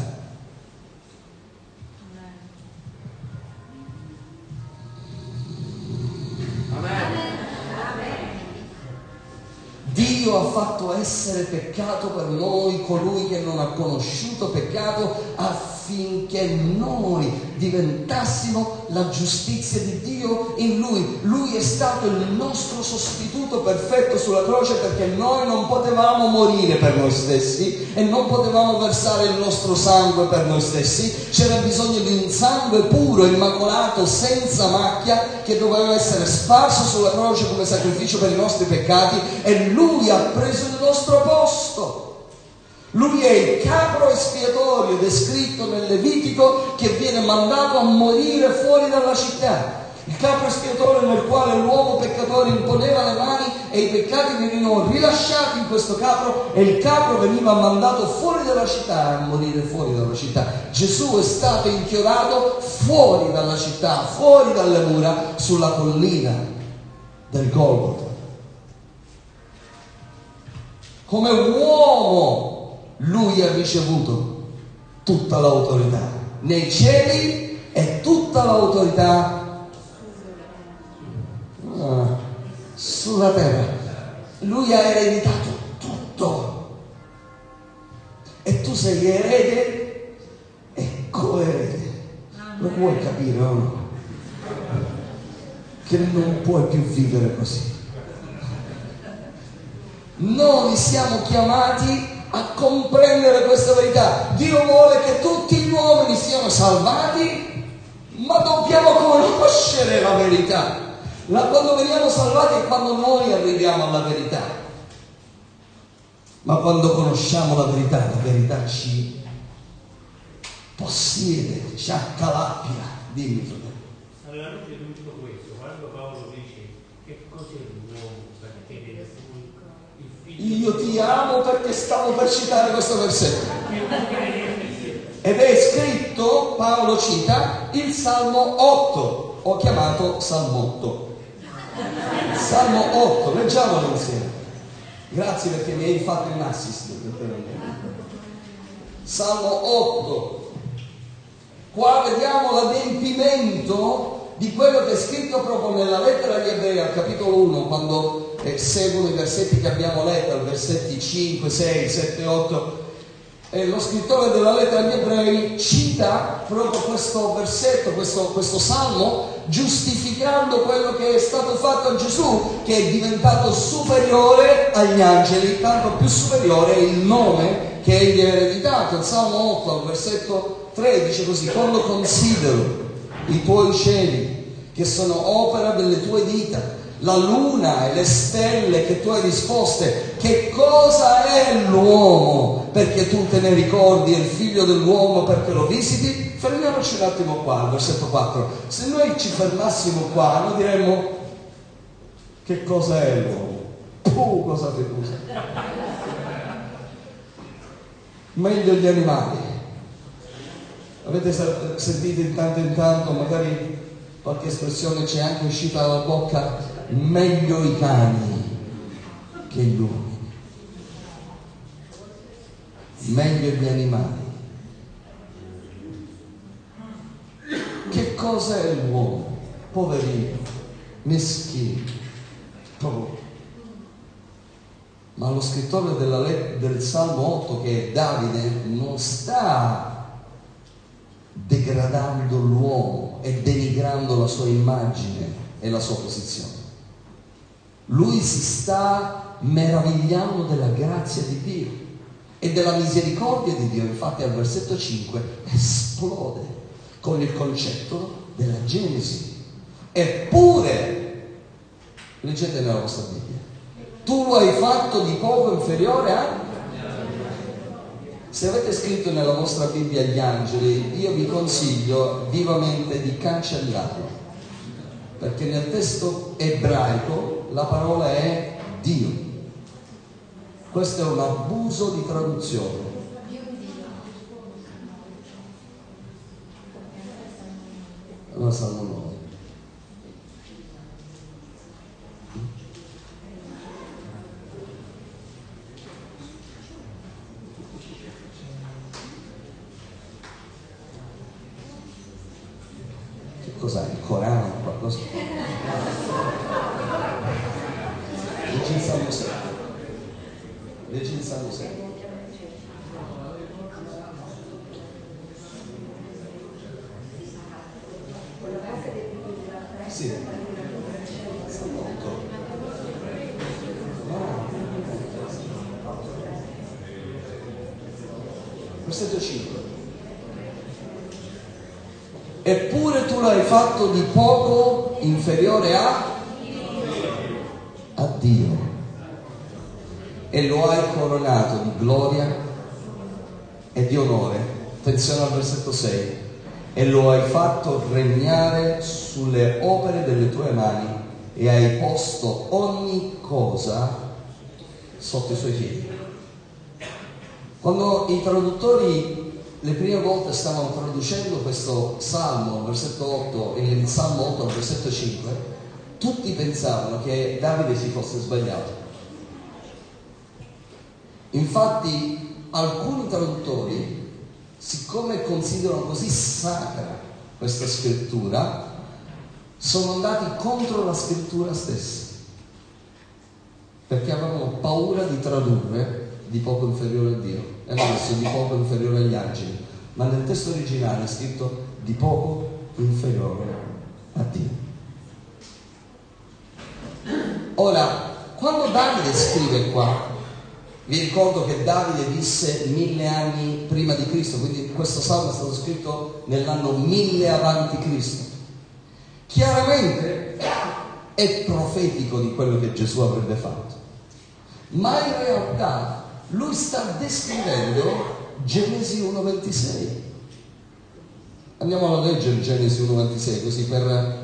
Dio ha fatto essere peccato per noi colui che non ha conosciuto peccato, affinché noi diventassimo la giustizia di Dio in Lui. Lui è stato il nostro sostituto perfetto sulla croce, perché noi non potevamo morire per noi stessi e non potevamo versare il nostro sangue per noi stessi. C'era bisogno di un sangue puro, immacolato, senza macchia, che doveva essere sparso sulla croce come sacrificio per i nostri peccati, e Lui ha preso il nostro posto. Lui è il capro espiatorio descritto nel Levitico, che viene mandato a morire fuori dalla città. Il capro espiatorio nel quale l'uomo peccatore imponeva le mani e i peccati venivano rilasciati in questo capro, e il capro veniva mandato fuori dalla città a morire fuori dalla città. Gesù è stato inchiodato fuori dalla città, fuori dalle mura, sulla collina del Golgota. Come uomo lui ha ricevuto tutta l'autorità nei cieli e tutta l'autorità uh, sulla terra. Lui ha ereditato tutto e tu sei erede e coerede. Lo puoi capire o no? Che non puoi più vivere così. Noi siamo chiamati a comprendere questa verità. Dio vuole che tutti gli uomini siano salvati, ma dobbiamo conoscere la verità. La, quando veniamo salvati è quando noi arriviamo alla verità. Ma quando conosciamo la verità, la verità ci possiede, ci accalappia. Dimmi, fratello. Alla luce di tutto questo, quando Paolo dice che cos'è l'uomo perché deve il figlio... Io ti amo perché stavo per citare questo versetto. Ed è scritto, Paolo cita, il Salmo otto. Ho chiamato Salmo otto. Salmo otto, leggiamolo insieme. Grazie perché mi hai fatto un assist. Salmo otto. Qua vediamo l'adempimento di quello che è scritto proprio nella lettera agli Ebrei al capitolo uno, quando eh, seguono i versetti che abbiamo letto, i versetti cinque, sei, sette, otto. E lo scrittore della lettera agli Ebrei cita proprio questo versetto, questo, questo salmo, giustificando quello che è stato fatto a Gesù, che è diventato superiore agli angeli, tanto più superiore è il nome che egli ha ereditato. Il Salmo otto, al versetto tre, dice così: quando considero i tuoi cieli, che sono opera delle tue dita, la luna e le stelle che tu hai disposte, che cosa è l'uomo perché tu te ne ricordi, e il figlio dell'uomo perché lo visiti? Fermiamoci un attimo qua, al versetto quattro. Se noi ci fermassimo qua, noi diremmo: che cosa è l'uomo? Puh, cosa ti usa? Meglio gli animali. Avete sentito in tanto in tanto, magari qualche espressione c'è anche uscita dalla bocca: meglio i cani che gli uomini, meglio gli animali. Che cosa è l'uomo? Poverino, meschino, povero. Ma lo scrittore della let- del Salmo otto, che è Davide, non sta degradando l'uomo e denigrando la sua immagine e la sua posizione. Lui si sta meravigliando della grazia di Dio e della misericordia di Dio. Infatti al versetto cinque esplode con il concetto della Genesi. Eppure, leggete nella vostra Bibbia, tu lo hai fatto di poco inferiore a... Se avete scritto nella vostra Bibbia gli angeli, io vi consiglio vivamente di cancellarlo, perché nel testo ebraico la parola è Dio. Questo è un abuso di traduzione. Allora Salmo nove. Cos'è? Il Corano? Qualcosa? Leggi il Salmo sei. Leggi il Salmo sei. Sì. Salmo otto. Versetto cinque. Eppure tu l'hai fatto di poco inferiore a, a Dio e lo hai coronato di gloria e di onore. Attenzione al versetto sei. E lo hai fatto regnare sulle opere delle tue mani e hai posto ogni cosa sotto i suoi piedi. Quando i traduttori le prime volte stavano traducendo questo Salmo, versetto otto, e il Salmo otto, versetto cinque, tutti pensavano che Davide si fosse sbagliato. Infatti alcuni traduttori, siccome considerano così sacra questa scrittura, sono andati contro la scrittura stessa, perché avevano paura di tradurre di poco inferiore a Dio, e hanno messo di poco inferiore agli angeli, ma nel testo originale è scritto di poco inferiore a Dio. Ora, quando Davide scrive qua, vi ricordo che Davide visse mille anni prima di Cristo, quindi questo salmo è stato scritto nell'anno mille avanti Cristo. Chiaramente è profetico di quello che Gesù avrebbe fatto, ma in realtà lui sta descrivendo Genesi uno ventisei. Andiamo a leggere Genesi uno ventisei così per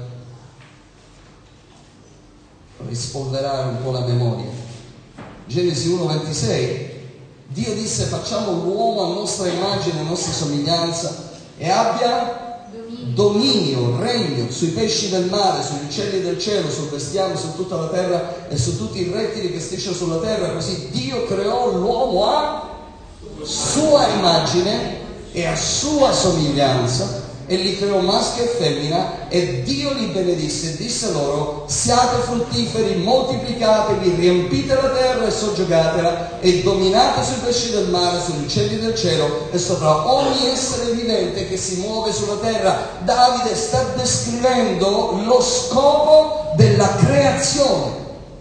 rispolverare un po' la memoria. Genesi uno ventisei: Dio disse: facciamo l'uomo a nostra immagine, a nostra somiglianza, e abbia dominio, dominio regno sui pesci del mare, sugli uccelli del cielo, sul bestiame, su tutta la terra e su tutti i rettili che strisciano sulla terra. Così Dio creò l'uomo a sua immagine e a sua somiglianza, e li creò maschio e femmina, e Dio li benedisse e disse loro: siate fruttiferi, moltiplicatevi, riempite la terra e soggiogatela, e dominate sui pesci del mare, sugli uccelli del cielo e sopra ogni essere vivente che si muove sulla terra. Davide sta descrivendo lo scopo della creazione.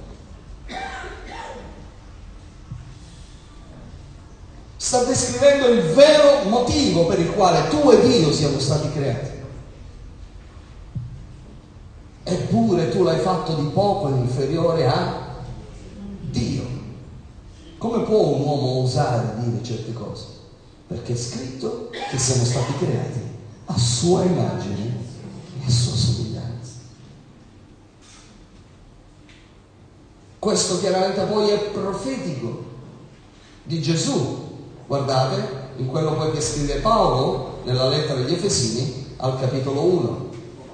Sta descrivendo il vero motivo per il quale tu e Dio siamo stati creati. Eppure tu l'hai fatto di poco inferiore a Dio. Come può un uomo osare dire certe cose? Perché è scritto che siamo stati creati a sua immagine e a sua somiglianza. Questo chiaramente poi è profetico di Gesù. Guardate, in quello poi che scrive Paolo nella lettera agli Efesini al capitolo uno.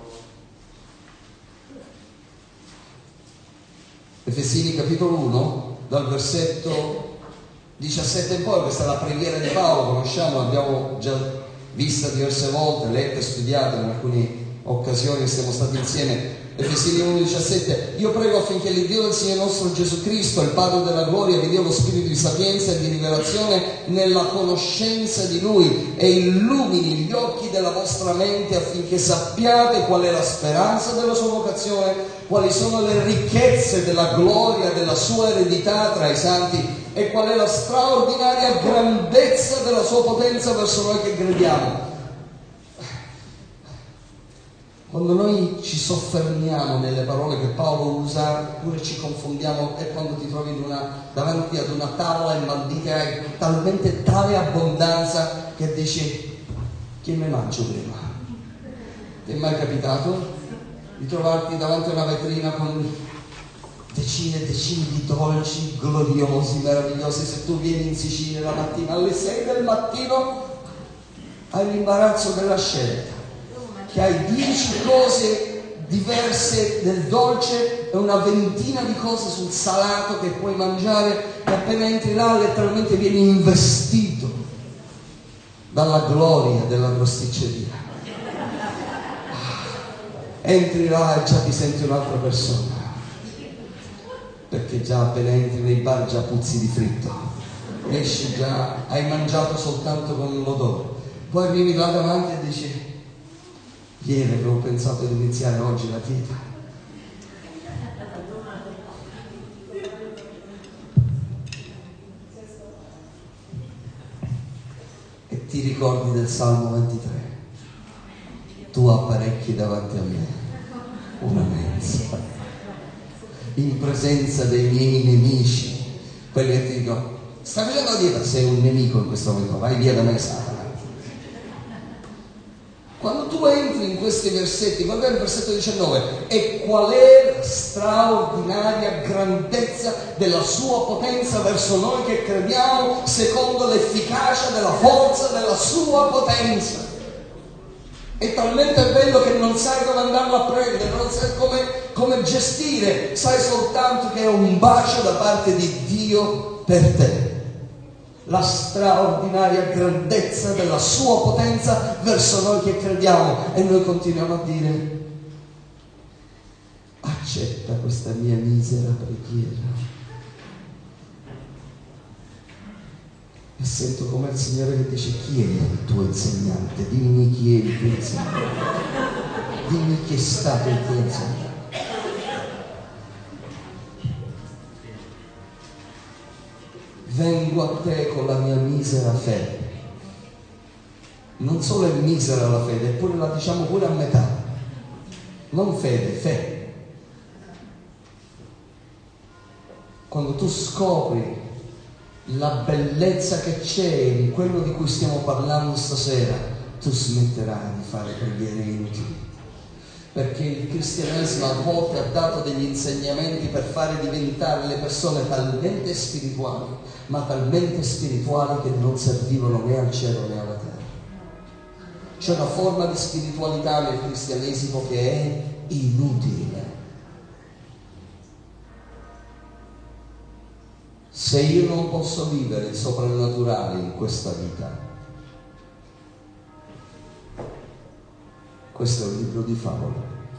Efesini capitolo uno, dal versetto diciassette in poi. Questa è la preghiera di Paolo, conosciamo, l'abbiamo già vista diverse volte, letta e studiata in alcune occasioni che siamo stati insieme. Efesini uno diciassette: io prego affinché l'Iddio del Signore nostro Gesù Cristo, il Padre della gloria, vi dia lo spirito di sapienza e di rivelazione nella conoscenza di Lui, e illumini gli occhi della vostra mente affinché sappiate qual è la speranza della sua vocazione, quali sono le ricchezze della gloria della sua eredità tra i santi, e qual è la straordinaria grandezza della sua potenza verso noi che crediamo. Quando noi ci soffermiamo nelle parole che Paolo usa, oppure ci confondiamo, è quando ti trovi una, davanti ad una tavola imbandita, hai talmente tale abbondanza che dici: chi me mangio prima? Ti è mai capitato di trovarti davanti a una vetrina con decine e decine di dolci gloriosi, meravigliosi? Se tu vieni in Sicilia la mattina alle sei del mattino, hai l'imbarazzo della scelta, che hai dieci cose diverse del dolce e una ventina di cose sul salato che puoi mangiare, e appena entri là letteralmente vieni investito dalla gloria della rosticceria. Entri là e già ti senti un'altra persona, perché già appena entri nei bar già puzzi di fritto, esci già, hai mangiato soltanto con l'odore, poi arrivi là davanti e dici: ieri avevo pensato di iniziare oggi la dieta. E ti ricordi del Salmo ventitré: tu apparecchi davanti a me una mensa in presenza dei miei nemici. Quelli che ti dicono: stai facendo la dieta? Sei un nemico in questo momento, vai via da me, Satana. Quando tu entri in questi versetti, guarda il versetto diciannove: e qual è la straordinaria grandezza della sua potenza verso noi che crediamo, secondo l'efficacia della forza della sua potenza. È talmente bello che non sai dove andarlo a prendere, non sai come, come gestire, sai soltanto che è un bacio da parte di Dio per te. la straordinaria grandezza della sua potenza verso noi che crediamo, e noi continuiamo a dire: accetta questa mia misera preghiera. E sento come il Signore mi dice: chi è il tuo insegnante? Dimmi chi è il tuo insegnante, dimmi chi è stato il tuo insegnante. Vengo a te con la mia misera fede. Non solo è misera la fede, eppure la diciamo pure a metà. Non fede, fede. Quando tu scopri la bellezza che c'è in quello di cui stiamo parlando stasera, tu smetterai di fare preghiere inutili. Perché il cristianesimo a volte ha dato degli insegnamenti per fare diventare le persone talmente spirituali, ma talmente spirituali che non servivano né al cielo né alla terra. C'è una forma di spiritualità nel cristianesimo che è inutile. Se io non posso vivere il soprannaturale in questa vita, questo è un libro di favole.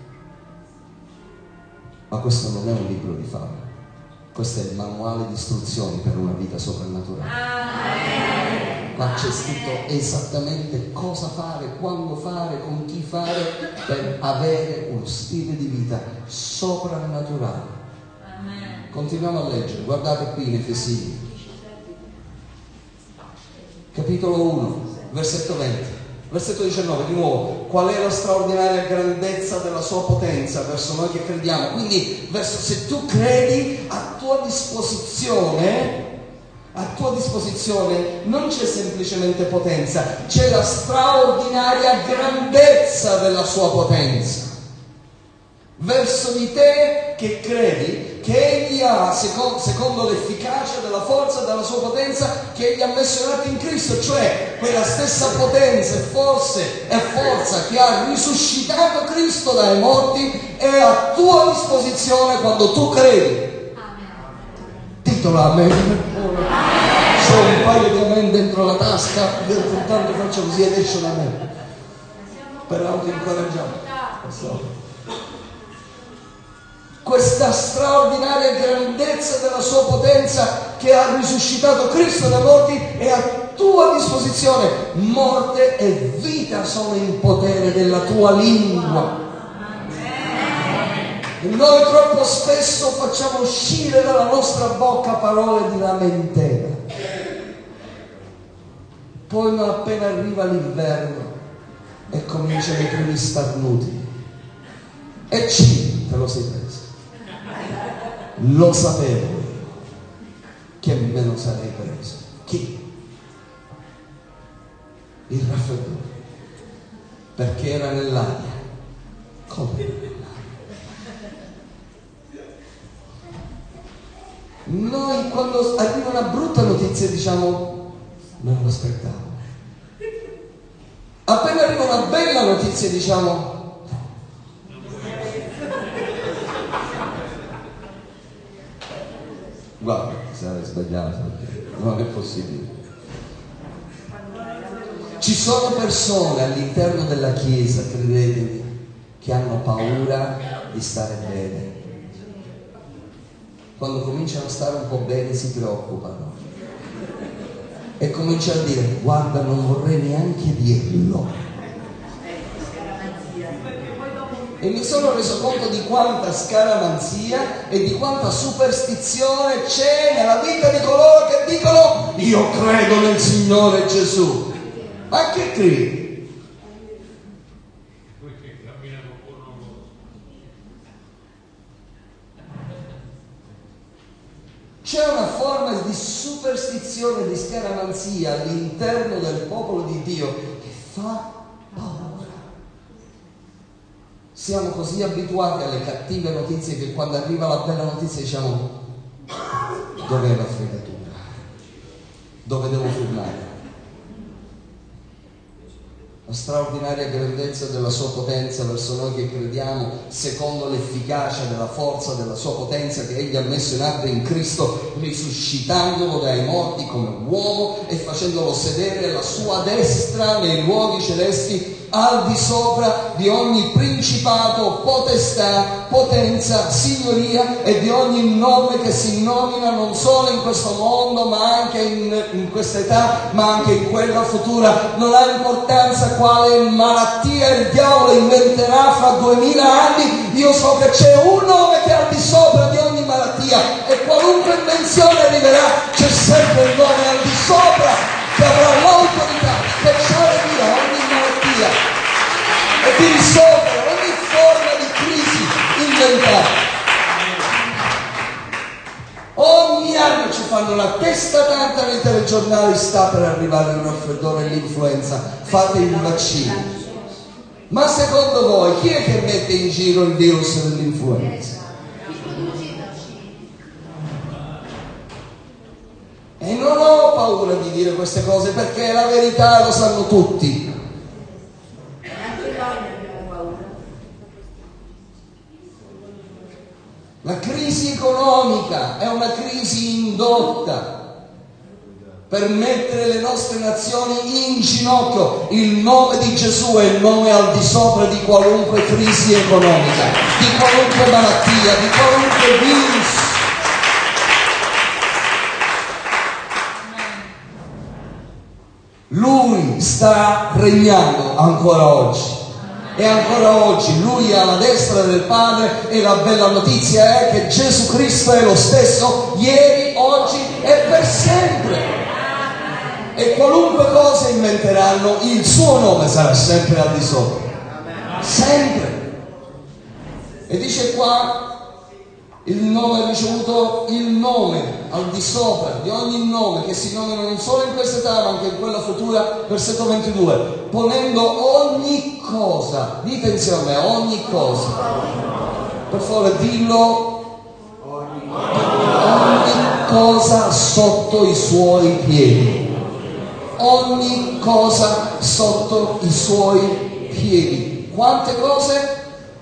Ma questo non è un libro di favole, questo è il manuale di istruzioni per una vita soprannaturale. Amen. Qua c'è scritto esattamente cosa fare, quando fare, con chi fare, per avere uno stile di vita soprannaturale. Amen. Continuiamo a leggere, guardate qui in Efesini, capitolo uno, versetto venti. Versetto diciannove, di nuovo: qual è la straordinaria grandezza della sua potenza verso noi che crediamo? Quindi, verso, se tu credi, a tua disposizione, a tua disposizione non c'è semplicemente potenza, c'è la straordinaria grandezza della sua potenza verso di te che credi, che Egli ha secondo, secondo l'efficacia della forza della sua potenza che Egli ha messo in atto in Cristo, cioè quella stessa potenza e forse e forza che ha risuscitato Cristo dai morti è a tua disposizione quando tu credi. Ditelo amen. C'ho un paio di amen dentro la tasca, intanto faccio così ed esce da me per autoincoraggiare. Questa straordinaria grandezza della sua potenza che ha risuscitato Cristo dai morti è a tua disposizione. Morte e vita sono in potere della tua lingua. E noi troppo spesso facciamo uscire dalla nostra bocca parole di lamentela. Poi non appena arriva l'inverno e cominciano i primi starnuti. E ci, te lo sei preso. Lo sapevo che me lo sarei preso. Chi? Il raffreddore, perché era nell'aria. Come nell'aria? Noi quando arriva una brutta notizia diciamo: non lo aspettavo. Appena arriva una bella notizia diciamo: guarda, sarei sbagliato, non è possibile. Ci sono persone all'interno della Chiesa, credetemi, che hanno paura di stare bene. Quando cominciano a stare un po' bene si preoccupano e cominciano a dire: guarda, non vorrei neanche dirlo. E mi sono reso conto di quanta scaramanzia e di quanta superstizione c'è nella vita di coloro che dicono: io credo nel Signore Gesù. Ma che credi? C'è una forma di superstizione, di scaramanzia all'interno del popolo di Dio che fa paura. Siamo così abituati alle cattive notizie che quando arriva la bella notizia diciamo: dov'è la fregatura? Dove devo firmare? straordinaria grandezza della sua potenza verso noi che crediamo, secondo l'efficacia della forza della sua potenza che egli ha messo in atto in Cristo, risuscitandolo dai morti come uomo e facendolo sedere alla sua destra nei luoghi celesti, al di sopra di ogni principato, potestà, potenza, signoria e di ogni nome che si nomina non solo in questo mondo ma anche in, in questa età, ma anche in quella futura. Non ha importanza quale malattia il diavolo inventerà fra duemila anni, io so che c'è un nome che è al di sopra di ogni malattia, e qualunque invenzione arriverà c'è sempre il nome al di sopra che avrà l'autorità di cacciare via ogni malattia e di risolvere ogni forma di crisi inventata. Ogni anno ci fanno la testa tanta nei telegiornali: sta per arrivare il raffreddore e l'influenza, fate il vaccino. Ma secondo voi chi è che mette in giro il virus dell'influenza? E non ho paura di dire queste cose perché la verità lo sanno tutti. La crisi economica è una crisi indotta per mettere le nostre nazioni in ginocchio. Il nome di Gesù è il nome al di sopra di qualunque crisi economica, di qualunque malattia, di qualunque virus. Lui sta regnando ancora oggi. E ancora oggi Lui è alla destra del Padre, e la bella notizia è che Gesù Cristo è lo stesso ieri, oggi e per sempre. E qualunque cosa inventeranno, il suo nome sarà sempre al di sopra. Sempre. E dice qua, il nome ha ricevuto il nome al di sopra di ogni nome che si nomina non solo in questa età ma anche in quella futura. Versetto ventidue, ponendo ogni cosa, dite insieme, ogni cosa, per favore dillo, ogni cosa sotto i suoi piedi, ogni cosa sotto i suoi piedi. Quante cose?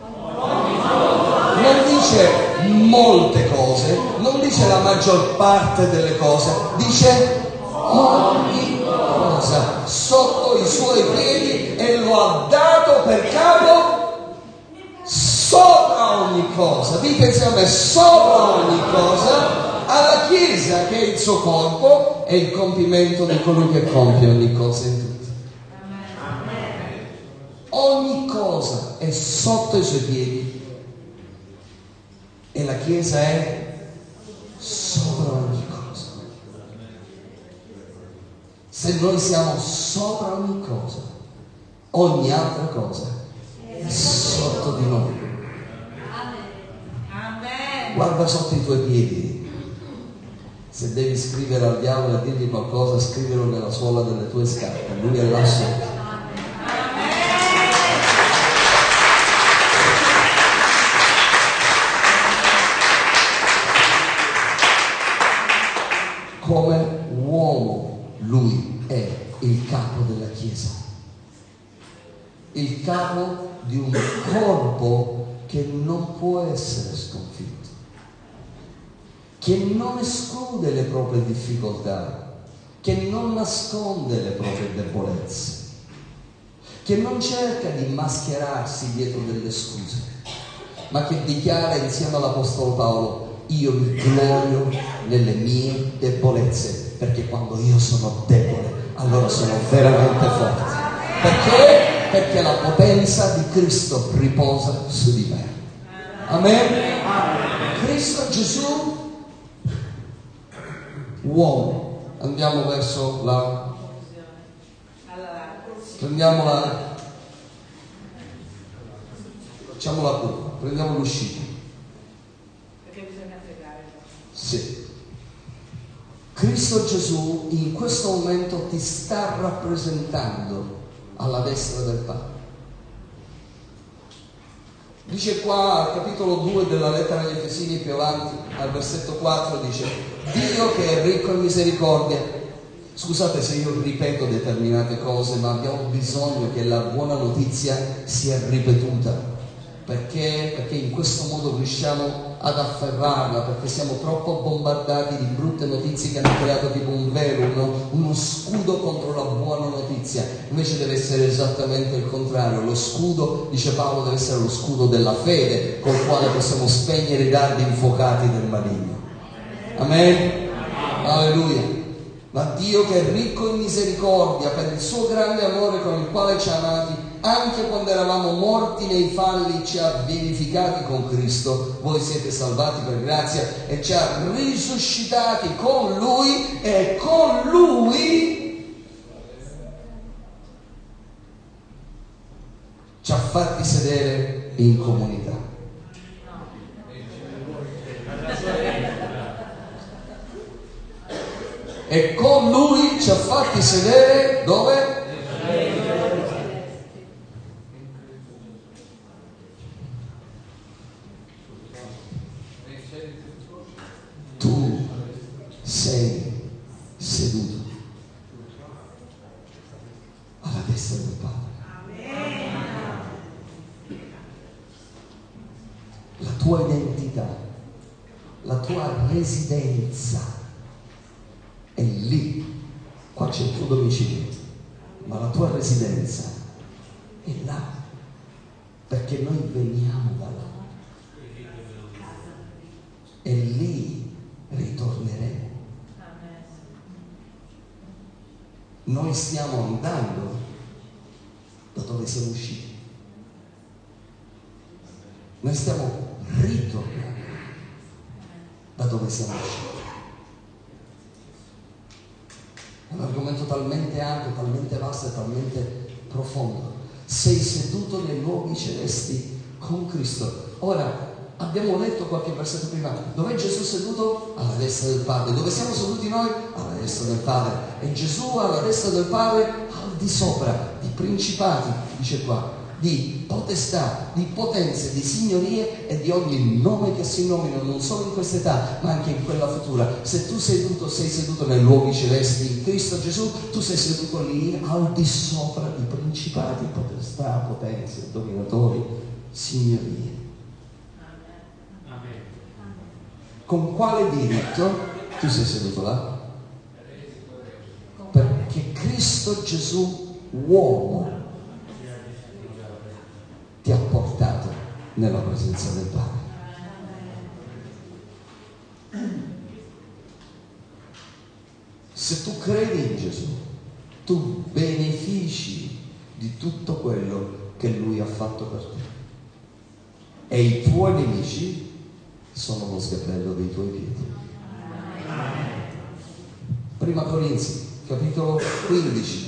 Non dice molte cose, non dice la maggior parte delle cose, dice ogni cosa sotto i suoi piedi, e lo ha dato per capo sopra ogni cosa. Dite insieme, sopra ogni cosa, alla Chiesa che è il suo corpo e il compimento di colui che compie ogni cosa in tutto. Ogni cosa è sotto i suoi piedi e la Chiesa è sopra ogni cosa. Se noi siamo sopra ogni cosa, ogni altra cosa è sotto di noi. Guarda sotto i tuoi piedi. Se devi scrivere al diavolo e dirgli qualcosa, scrivilo nella suola delle tue scarpe. Lui è là sotto. Come uomo lui è il capo della Chiesa, il capo di un corpo che non può essere sconfitto, che non esclude le proprie difficoltà, che non nasconde le proprie debolezze, che non cerca di mascherarsi dietro delle scuse, ma che dichiara insieme all'Apostolo Paolo: io mi glorio nelle mie debolezze, perché quando io sono debole, allora sono veramente forte. Perché? Perché la potenza di Cristo riposa su di me. Amen? Cristo Gesù, uomo. Andiamo verso la... Prendiamo la... Facciamo la curva, prendiamo l'uscita. Sì. Cristo Gesù in questo momento ti sta rappresentando alla destra del Padre. Dice qua al capitolo due della lettera agli Efesini, più avanti al versetto quattro, dice: Dio che è ricco in misericordia, Scusate se io ripeto determinate cose, ma abbiamo bisogno che la buona notizia sia ripetuta. Perché? Perché in questo modo riusciamo ad afferrarla, perché siamo troppo bombardati di brutte notizie che hanno creato tipo un velo, uno, uno scudo contro la buona notizia. Invece deve essere esattamente il contrario. Lo scudo, dice Paolo, deve essere lo scudo della fede, col quale possiamo spegnere i dardi infuocati del maligno. Amen? Alleluia. Ma Dio, che è ricco in misericordia, per il suo grande amore con il quale ci ha amati, anche quando eravamo morti nei falli, ci ha vivificati con Cristo. Voi siete salvati per grazia, e ci ha risuscitati con Lui, e con Lui ci ha fatti sedere in comunità. E con Lui ci ha fatti sedere dove? Tu sei seduto alla destra del Padre. La tua identità, la tua residenza è lì. Qua c'è il tuo domicilio, ma la tua residenza è là, perché noi veniamo da là e lì ritorneremo. Noi stiamo andando da dove siamo usciti, noi stiamo ritornando da dove siamo usciti. È un argomento talmente ampio, talmente vasto e talmente profondo. Sei seduto nei luoghi celesti con Cristo. Ora, abbiamo letto qualche versetto prima. Dov'è Gesù seduto? Alla destra del Padre. Dove siamo seduti noi? Alla destra del Padre. E Gesù alla destra del Padre, al di sopra di principati, dice qua, di potestà, di potenze, di signorie e di ogni nome che si nomina, non solo in questa età ma anche in quella futura. Se tu sei seduto, sei seduto nei luoghi celesti in Cristo Gesù, tu sei seduto lì al di sopra di principati, potestà, potenze, dominatori, signorie. Amen. Con quale diritto tu sei seduto là? Perché Cristo Gesù, uomo, ti ha portato nella presenza del Padre. Se tu credi in Gesù, tu benefici di tutto quello che Lui ha fatto per te. E i tuoi nemici sono lo sgabello dei tuoi piedi. Prima Corinzi, capitolo quindici.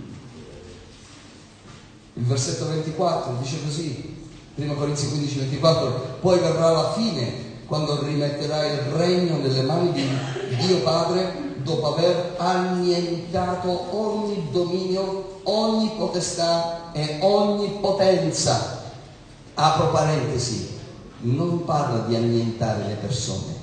Il versetto ventiquattro dice così, prima Corinzi quindici ventiquattro: poi verrà la fine, quando rimetterà il regno nelle mani di Dio Padre, dopo aver annientato ogni dominio, ogni potestà e ogni potenza. Apro parentesi, non parla di annientare le persone.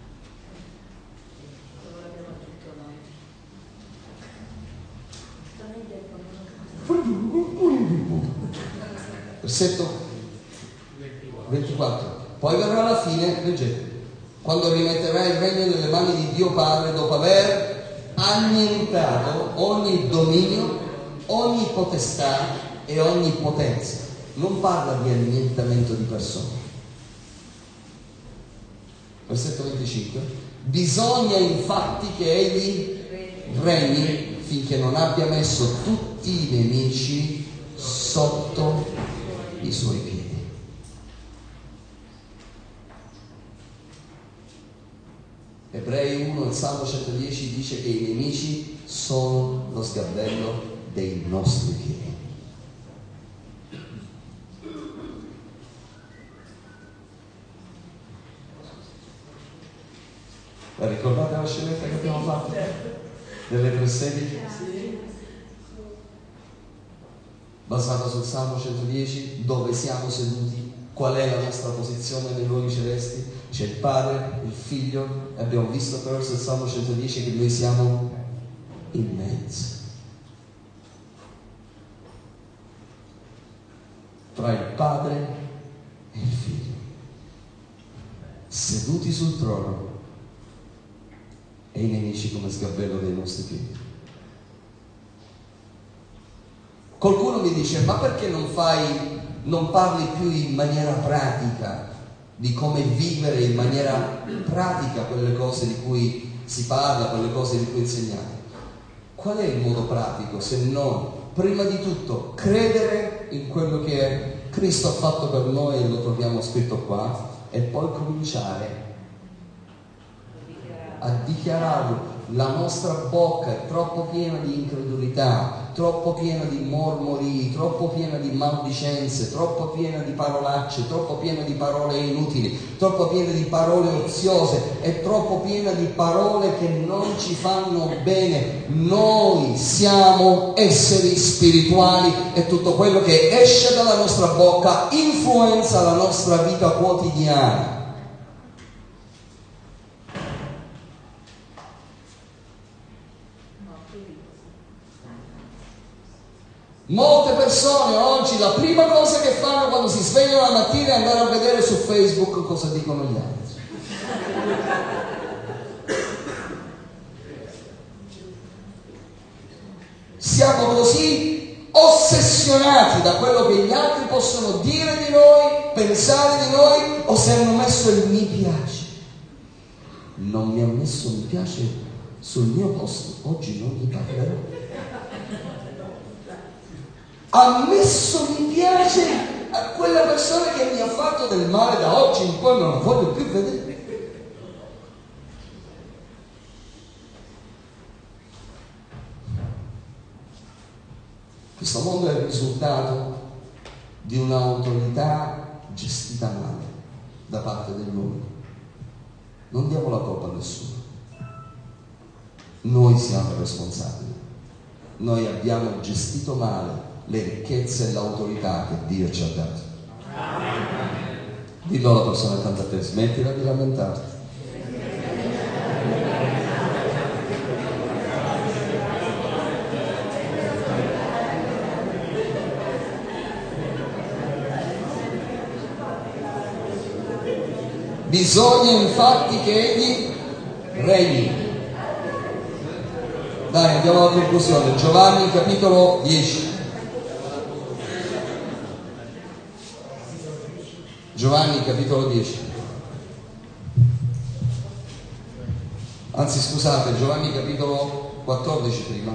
Versetto ventiquattro: poi verrà la fine, leggete, quando rimetterà il regno nelle mani di Dio Padre, dopo aver annientato ogni dominio, ogni potestà e ogni potenza. Non parla di annientamento di persone. Versetto venticinque: bisogna infatti che egli regni finché non abbia messo tutti i nemici sotto i suoi piedi. Ebrei uno, il Salmo centodieci dice che i nemici sono lo sgabello dei nostri piedi. La ricordate la scenetta che abbiamo fatto? Delle tre sedici? Basata sul Salmo centodieci, dove siamo seduti, qual è la nostra posizione nei luoghi celesti? C'è il Padre, il Figlio, e abbiamo visto attraverso il Salmo centodieci che noi siamo in mezzo tra il Padre e il Figlio, seduti sul trono e i nemici come sgabello dei nostri piedi. Qualcuno mi dice: ma perché non fai, non parli più in maniera pratica di come vivere in maniera pratica quelle cose di cui si parla, quelle cose di cui insegniamo? Qual è il modo pratico se non, prima di tutto, credere in quello che Cristo ha fatto per noi, e lo troviamo scritto qua, e poi cominciare a dichiararlo? La nostra bocca è troppo piena di incredulità, troppo piena di mormori, troppo piena di maldicenze, troppo piena di parolacce, troppo piena di parole inutili, troppo piena di parole oziose e troppo piena di parole che non ci fanno bene. Noi siamo esseri spirituali e tutto quello che esce dalla nostra bocca influenza la nostra vita quotidiana. Molte persone oggi la prima cosa che fanno quando si svegliano la mattina è andare a vedere su Facebook cosa dicono gli altri. Siamo così ossessionati da quello che gli altri possono dire di noi, pensare di noi, o se hanno messo il mi piace. Non mi ha messo mi piace sul mio post, oggi non gli parlerò. Ha messo mi piace a quella persona che mi ha fatto del male, da oggi in poi non la voglio più vedere. Questo mondo è il risultato di un'autorità gestita male da parte degli uomini. Non diamo la colpa a nessuno, noi siamo responsabili. Noi abbiamo gestito male le ricchezze e l'autorità che Dio ci ha dato. Dillo alla persona accanto a te: smettila di lamentarti. Bisogna infatti che egli regni. Dai, andiamo alla conclusione. Giovanni capitolo dieci. Giovanni capitolo dieci. Anzi, scusate, Giovanni capitolo quattordici prima.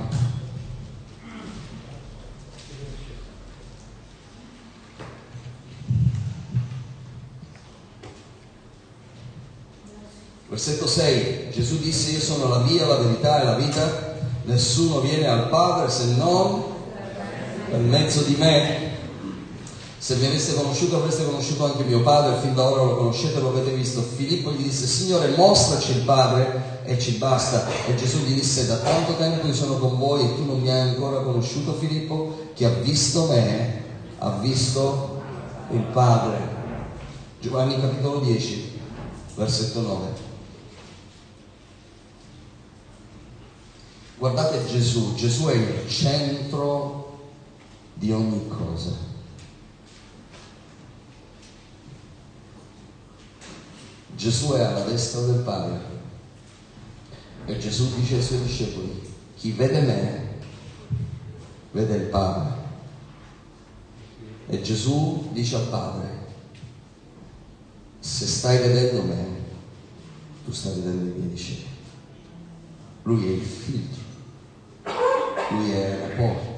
Versetto sei. Gesù disse: io sono la via, la verità e la vita, nessuno viene al Padre se non per mezzo di me. Se mi aveste conosciuto avreste conosciuto anche mio Padre, fin da ora lo conoscete, lo avete visto. Filippo gli disse: Signore, mostraci il Padre e ci basta. E Gesù gli disse: da tanto tempo io sono con voi e tu non mi hai ancora conosciuto, Filippo? Chi ha visto me ha visto il Padre. Giovanni capitolo dieci, versetto nove. Guardate Gesù, Gesù è il centro di ogni cosa. Gesù è alla destra del Padre e Gesù dice ai suoi discepoli: chi vede me vede il Padre. E Gesù dice al Padre: se stai vedendo me, tu stai vedendo i miei discepoli. Lui è il filtro, lui è la porta.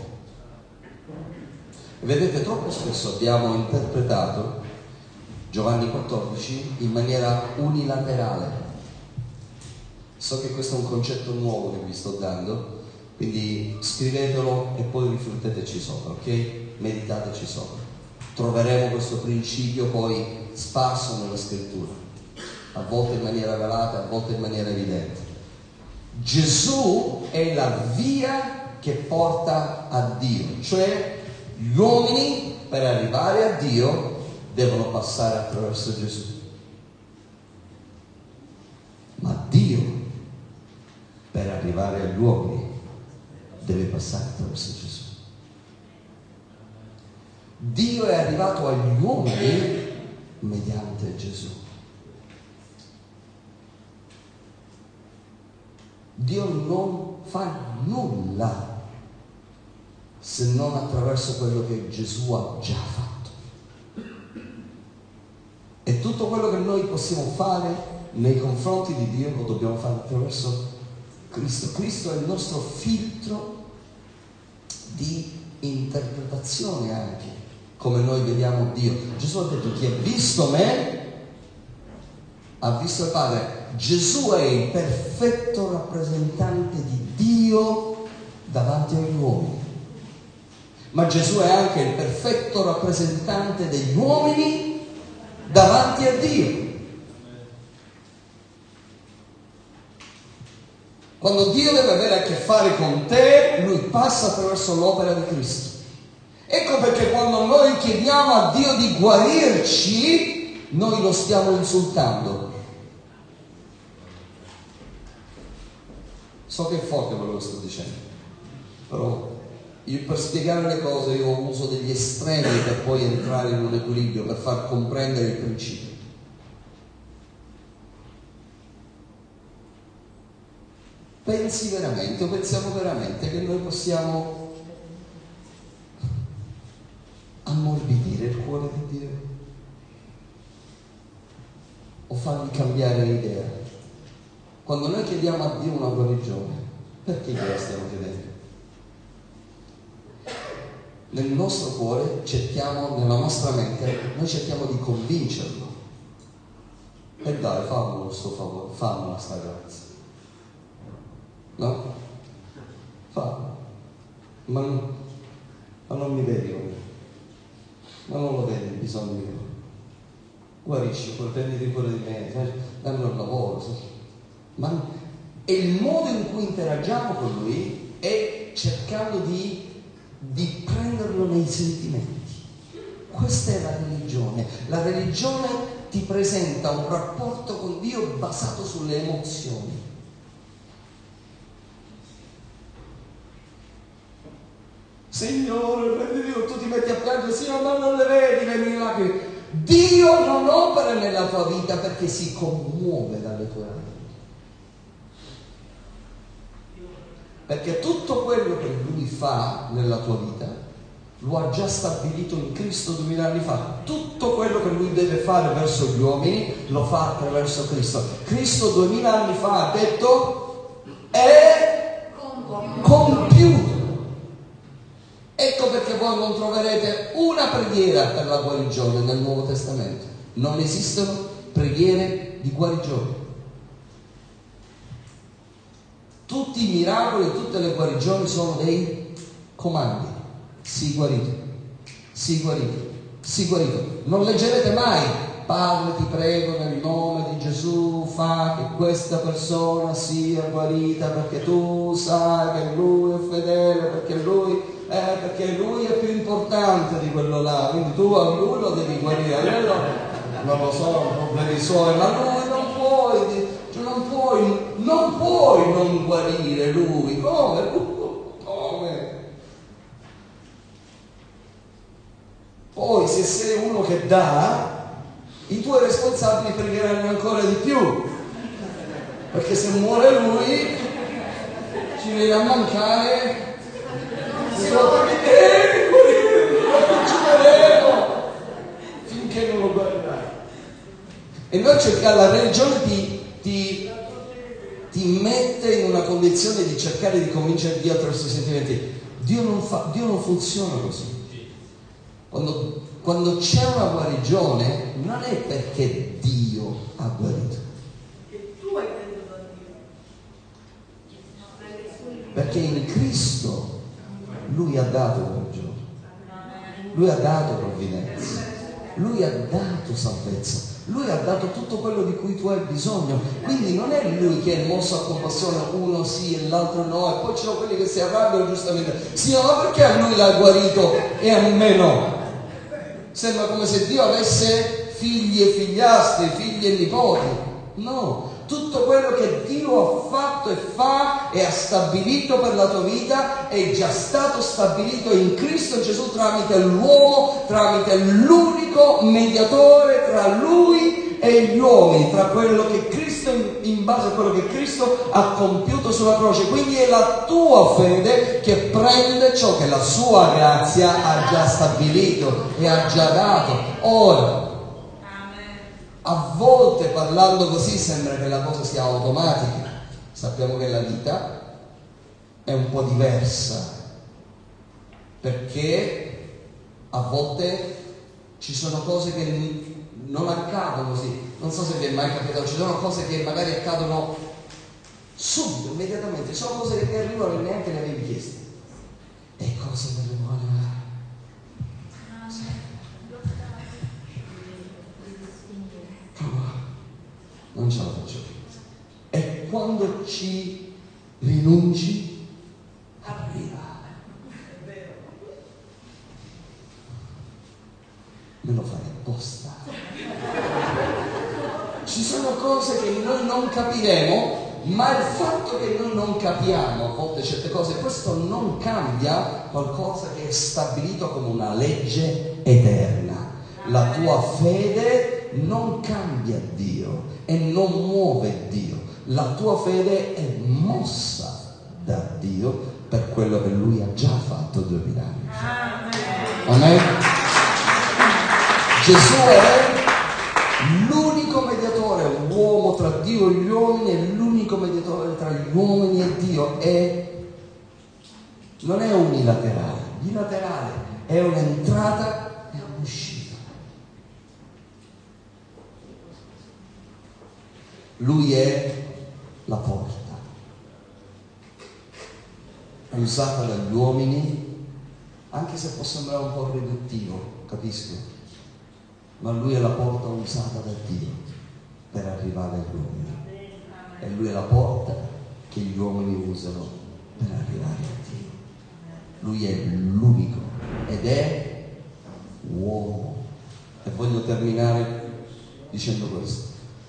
E vedete, troppo spesso abbiamo interpretato Giovanni quattordici in maniera unilaterale. So che questo è un concetto nuovo che vi sto dando, quindi scrivetelo e poi rifletteteci sopra, ok? Meditateci sopra. Troveremo questo principio poi sparso nella scrittura, a volte in maniera velata, a volte in maniera evidente. Gesù è la via che porta a Dio, cioè gli uomini per arrivare a Dio devono passare attraverso Gesù, ma Dio per arrivare agli uomini deve passare attraverso Gesù. Dio è arrivato agli uomini mediante Gesù. Dio non fa nulla se non attraverso quello che Gesù ha già fatto. E tutto quello che noi possiamo fare nei confronti di Dio lo dobbiamo fare attraverso Cristo. Cristo è il nostro filtro di interpretazione anche, come noi vediamo Dio. Gesù ha detto: chi ha visto me ha visto il Padre. Gesù è il perfetto rappresentante di Dio davanti agli uomini, ma Gesù è anche il perfetto rappresentante degli uomini davanti a Dio. Quando Dio deve avere a che fare con te, Lui passa attraverso l'opera di Cristo. Ecco perché quando noi chiediamo a Dio di guarirci, noi lo stiamo insultando. So che è forte quello che sto dicendo, però io per spiegare le cose io uso degli estremi per poi entrare in un equilibrio, per far comprendere il principio. Pensi veramente o pensiamo veramente che noi possiamo ammorbidire il cuore di Dio o fargli cambiare l'idea? Quando noi chiediamo a Dio una guarigione, perché gliela stiamo chiedendo? Nel nostro cuore cerchiamo, nella nostra mente, noi cerchiamo di convincerlo. E dai, fammelo sto favore, fammela sta grazia. No? Famelo. Ma, ma non mi vedi ora. Ma non lo vedi il bisogno mio. Guarisci, poi prenditi cura di me, dammi un lavoro. Sai? Ma e il modo in cui interagiamo con Lui è cercando di, di prenderlo nei sentimenti. Questa è la religione. La religione ti presenta un rapporto con Dio basato sulle emozioni. Signore, prendi Dio, tu ti metti a piangere, Signore, ma non le vedi le miracoli. Dio non opera nella tua vita perché si commuove dalle tue anime. Perché tutto quello che Lui fa nella tua vita lo ha già stabilito in Cristo duemila anni fa. Tutto quello che Lui deve fare verso gli uomini lo fa attraverso Cristo. Cristo duemila anni fa ha detto: è compiuto. Ecco perché voi non troverete una preghiera per la guarigione nel Nuovo Testamento. Non esistono preghiere di guarigione. Tutti i miracoli, tutte le guarigioni sono dei comandi. Sii guarito, sii guarito, sii guarito. Non leggerete mai: Padre, ti prego nel nome di Gesù, fa che questa persona sia guarita, perché tu sai che Lui è fedele, perché Lui, eh, perché Lui è più importante di quello là, quindi tu a Lui lo devi guarire. Allora, non lo so, problemi suoi, ma Lui non puoi, non puoi, non puoi non guarire Lui. Come? Come? Poi se sei uno che dà, i tuoi responsabili pregheranno ancora di più, perché se muore Lui ci viene a mancare finché non lo guarirai. E noi cercare la religione ti, ti, ti mette in una condizione di cercare di convincere Dio attraverso i sentimenti. Dio non fa, Dio non funziona così. Quando, quando c'è una guarigione non è perché Dio ha guarito, perché in Cristo Lui ha dato guarigione, Lui ha dato provvidenza, Lui ha dato salvezza, Lui ha dato tutto quello di cui tu hai bisogno. Quindi non è Lui che è mosso a compassione, uno sì e l'altro no, e poi ci sono quelli che si arrabbiano giustamente: Signore, ma perché a Lui l'ha guarito e a me no? Sembra come se Dio avesse figli e figliastri, figli e nipoti. No, Tutto quello che Dio ha fatto e fa e ha stabilito per la tua vita è già stato stabilito in Cristo Gesù tramite l'uomo, tramite l'unico mediatore tra Lui e gli uomini, tra quello che Cristo, in, in base a quello che Cristo ha compiuto sulla croce. Quindi è la tua fede che prende ciò che la sua grazia ha già stabilito e ha già dato. Ora, a volte parlando così sembra che la cosa sia automatica. Sappiamo che la vita è un po' diversa, perché a volte ci sono cose che non accadono così. Non so se vi è mai capitato, ci sono cose che magari accadono subito, immediatamente, ci sono cose che ti arrivano e neanche le avevi chieste, e cose per le quali non ce la faccio più. E quando ci rinunci, arriva. Me lo fai apposta. Ci sono cose che noi non capiremo, ma il fatto che noi non capiamo a volte certe cose, questo non cambia qualcosa che è stabilito come una legge eterna. La tua fede non cambia Dio e non muove Dio. La tua fede è mossa da Dio per quello che Lui ha già fatto duemila anni fa. Amen. Gesù è l'unico mediatore, uomo tra Dio e gli uomini, è l'unico mediatore tra gli uomini e Dio, e non è unilaterale, bilaterale, è un'entrata e un'uscita. Lui è la porta, è usata dagli uomini, anche se può sembrare un po' riduttivo, capisco, ma Lui è la porta usata da Dio per arrivare agli uomini, e Lui è la porta che gli uomini usano per arrivare a Dio. Lui è l'unico ed è uomo. E voglio terminare dicendo questo,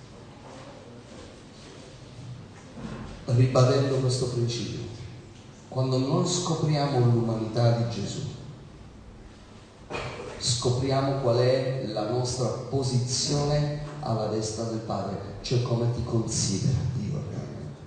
ribadendo questo principio. Quando noi scopriamo l'umanità di Gesù, scopriamo qual è la nostra posizione alla destra del Padre, cioè come ti considera Dio realmente.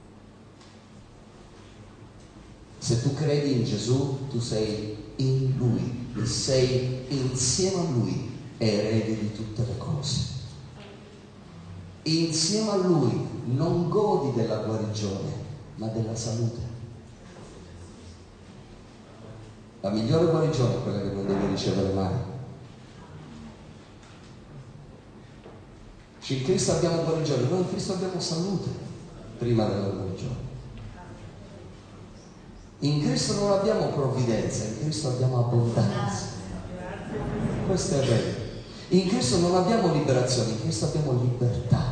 Se tu credi in Gesù, tu sei in Lui e sei insieme a Lui erede di tutte le cose. Insieme a Lui non godi della guarigione, ma della salute. La migliore guarigione è quella che non devi ricevere mai. In Cristo abbiamo guarigione, noi in Cristo abbiamo salute prima della guarigione. In Cristo non abbiamo provvidenza, in Cristo abbiamo abbondanza. Questo è vero. In Cristo non abbiamo liberazione, in Cristo abbiamo libertà.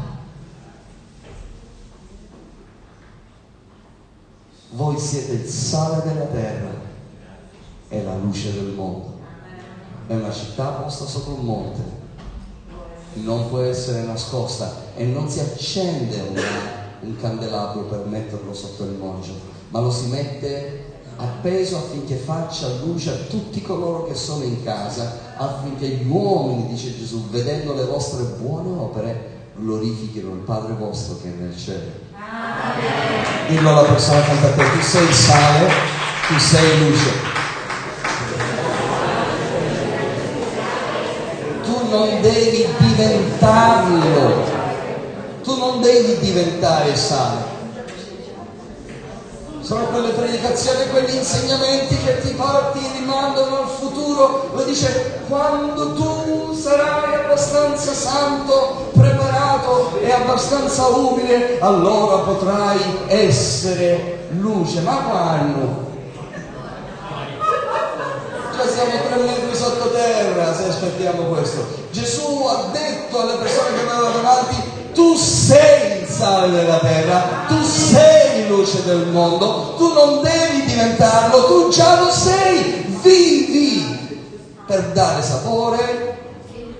Voi siete il sale della terra e la luce del mondo. È una città posta sopra un monte, non può essere nascosta, e non si accende una, un candelabro per metterlo sotto il mongio, ma lo si mette appeso affinché faccia luce a tutti coloro che sono in casa, affinché gli uomini, dice Gesù, vedendo le vostre buone opere, glorifichino il Padre vostro che è nel cielo. Amen. Dillo alla persona accanto a te: tu sei sale, tu sei luce. Tu non devi diventarlo, tu non devi diventare sale. Sono quelle predicazioni, quegli insegnamenti che ti porti, rimandano al futuro. Lo dice: quando tu sarai abbastanza santo, preparato e abbastanza umile, allora potrai essere luce. Ma quando? Già siamo tre metri sottoterra se aspettiamo questo. Gesù ha detto alle persone che avevano davanti: tu sei il sale della terra, tu sei luce del mondo, tu non devi diventarlo, tu già lo sei. Vivi per dare sapore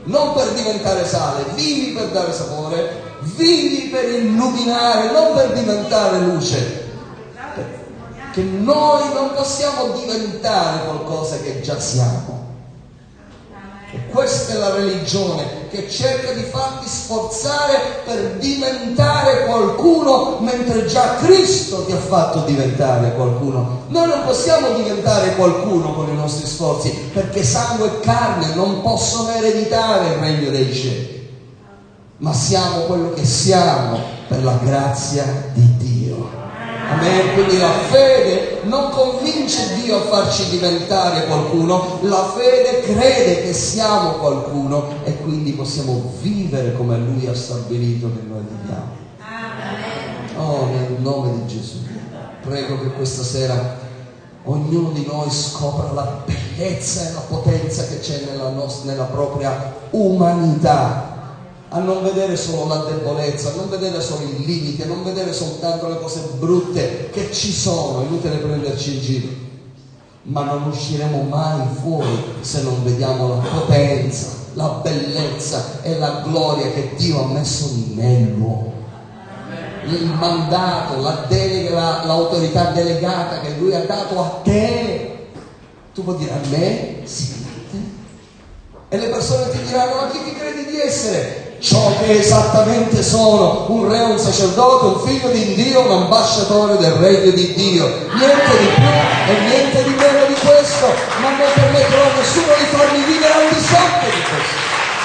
non per diventare sale, vivi per dare sapore, vivi per illuminare, non per diventare luce. Che noi non possiamo diventare qualcosa che già siamo. E questa è la religione che cerca di farti sforzare per diventare qualcuno, mentre già Cristo ti ha fatto diventare qualcuno. Noi non possiamo diventare qualcuno con i nostri sforzi, perché sangue e carne non possono ereditare il regno dei cieli, ma siamo quello che siamo per la grazia di Dio. Amen. Quindi la fede non convince Dio a farci diventare qualcuno, la fede crede che siamo qualcuno e quindi possiamo vivere come Lui ha stabilito che noi viviamo. Oh, nel nome di Gesù, prego che questa sera ognuno di noi scopra la bellezza e la potenza che c'è nella, nostra, nella propria umanità, a non vedere solo la debolezza, a non vedere solo il limite, a non vedere soltanto le cose brutte che ci sono. È inutile prenderci in giro, ma non usciremo mai fuori se non vediamo la potenza, la bellezza e la gloria che Dio ha messo nell'uomo, il mandato, la delega, la, l'autorità delegata che Lui ha dato a te. Tu puoi dire: a me? Sì, a te. E le persone ti diranno: ma chi ti credi di essere? Ciò che esattamente sono: un re, un sacerdote, un figlio di Dio, un ambasciatore del regno di Dio. Niente di più e niente di meno di questo, ma non permetterò a nessuno di farmi vivere al di sopra di questo.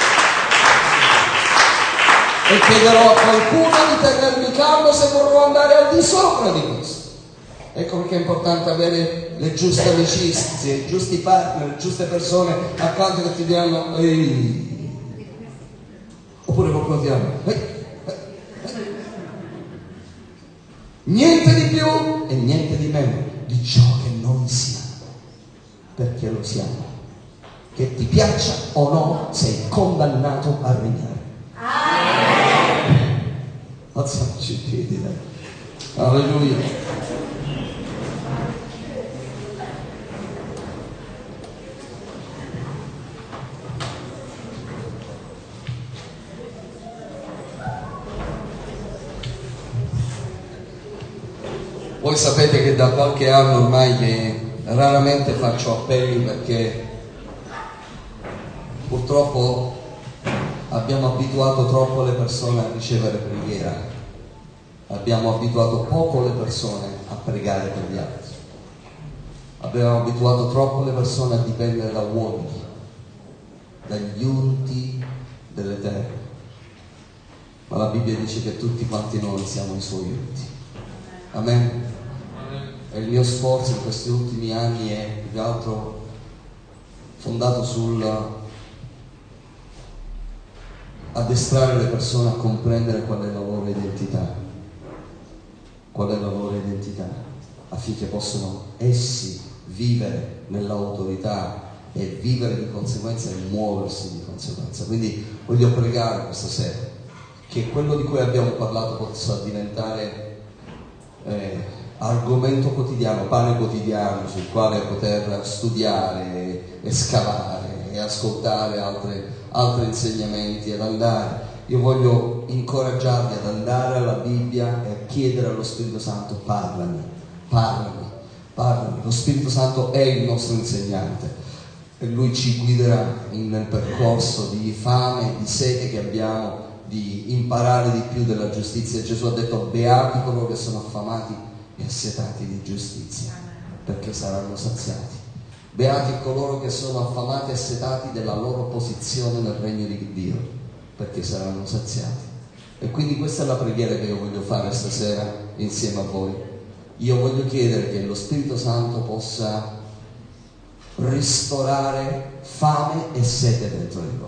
E chiederò a qualcuno di tenermi calmo se vorrò andare al di sopra di questo. Ecco perché è importante avere le giuste amicizie, i giusti partner, le giuste persone accanto che ti diranno: ehi. Oppure qualcuno ti dirà: ehi, ehi, ehi. Niente di più e niente di meno di ciò che noi siamo, perché lo siamo. Che ti piaccia o no, sei condannato a regnare. Alziamoci in piedi, dai. Alleluia. Voi sapete che da qualche anno ormai che raramente faccio appelli, perché purtroppo abbiamo abituato troppo le persone a ricevere preghiera, abbiamo abituato poco le persone a pregare per gli altri, abbiamo abituato troppo le persone a dipendere da uomini, dagli unti delle terre, ma la Bibbia dice che tutti quanti noi siamo i suoi unti. Amen. E il mio sforzo in questi ultimi anni è più che altro fondato sul addestrare le persone a comprendere qual è la loro identità, qual è la loro identità, affinché possano essi vivere nell'autorità e vivere di conseguenza e muoversi di conseguenza. Quindi voglio pregare questa sera che quello di cui abbiamo parlato possa diventare Eh, argomento quotidiano, pane quotidiano sul quale poter studiare e scavare e ascoltare altre, altri insegnamenti ed andare. Io voglio incoraggiarvi ad andare alla Bibbia e a chiedere allo Spirito Santo: parlami, parlami, parlami. Lo Spirito Santo è il nostro insegnante e Lui ci guiderà nel percorso di fame, di sete che abbiamo di imparare di più della giustizia. Gesù ha detto: beati coloro che sono affamati e assetati di giustizia, perché saranno saziati. Beati coloro che sono affamati e assetati della loro posizione nel regno di Dio, perché saranno saziati. E quindi questa è la preghiera che io voglio fare stasera insieme a voi. Io voglio chiedere che lo Spirito Santo possa ristorare fame e sete dentro di voi.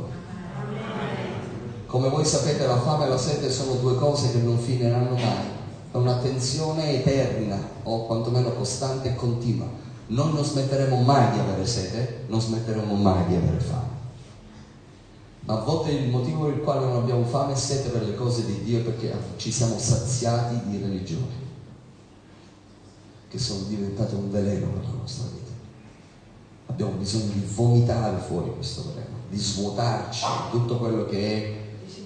Come voi sapete, la fame e la sete sono due cose che non finiranno mai, è una tensione eterna o quantomeno costante e continua. Noi non smetteremo mai di avere sete, non smetteremo mai di avere fame, ma a volte il motivo per il quale non abbiamo fame e sete per le cose di Dio è perché ci siamo saziati di religioni che sono diventate un veleno per la nostra vita. Abbiamo bisogno di vomitare fuori questo veleno, di svuotarci tutto quello che è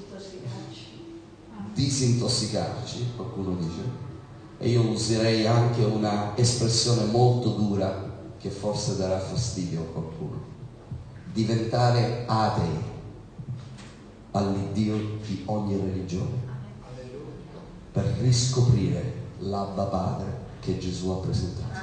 disintossicarci, qualcuno dice, e io userei anche una espressione molto dura che forse darà fastidio a qualcuno: diventare atei all'Iddio di ogni religione per riscoprire l'Abba Padre che Gesù ha presentato.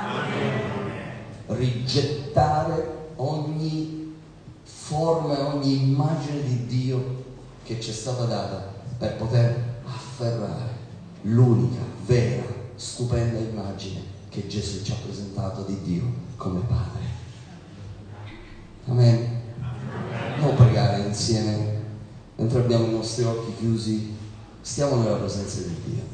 Rigettare ogni forma, ogni immagine di Dio che ci è stata data per poter afferrare l'unica, vera, stupenda immagine che Gesù ci ha presentato di Dio come Padre. Amen. Andiamo a pregare insieme mentre abbiamo i nostri occhi chiusi, stiamo nella presenza di Dio.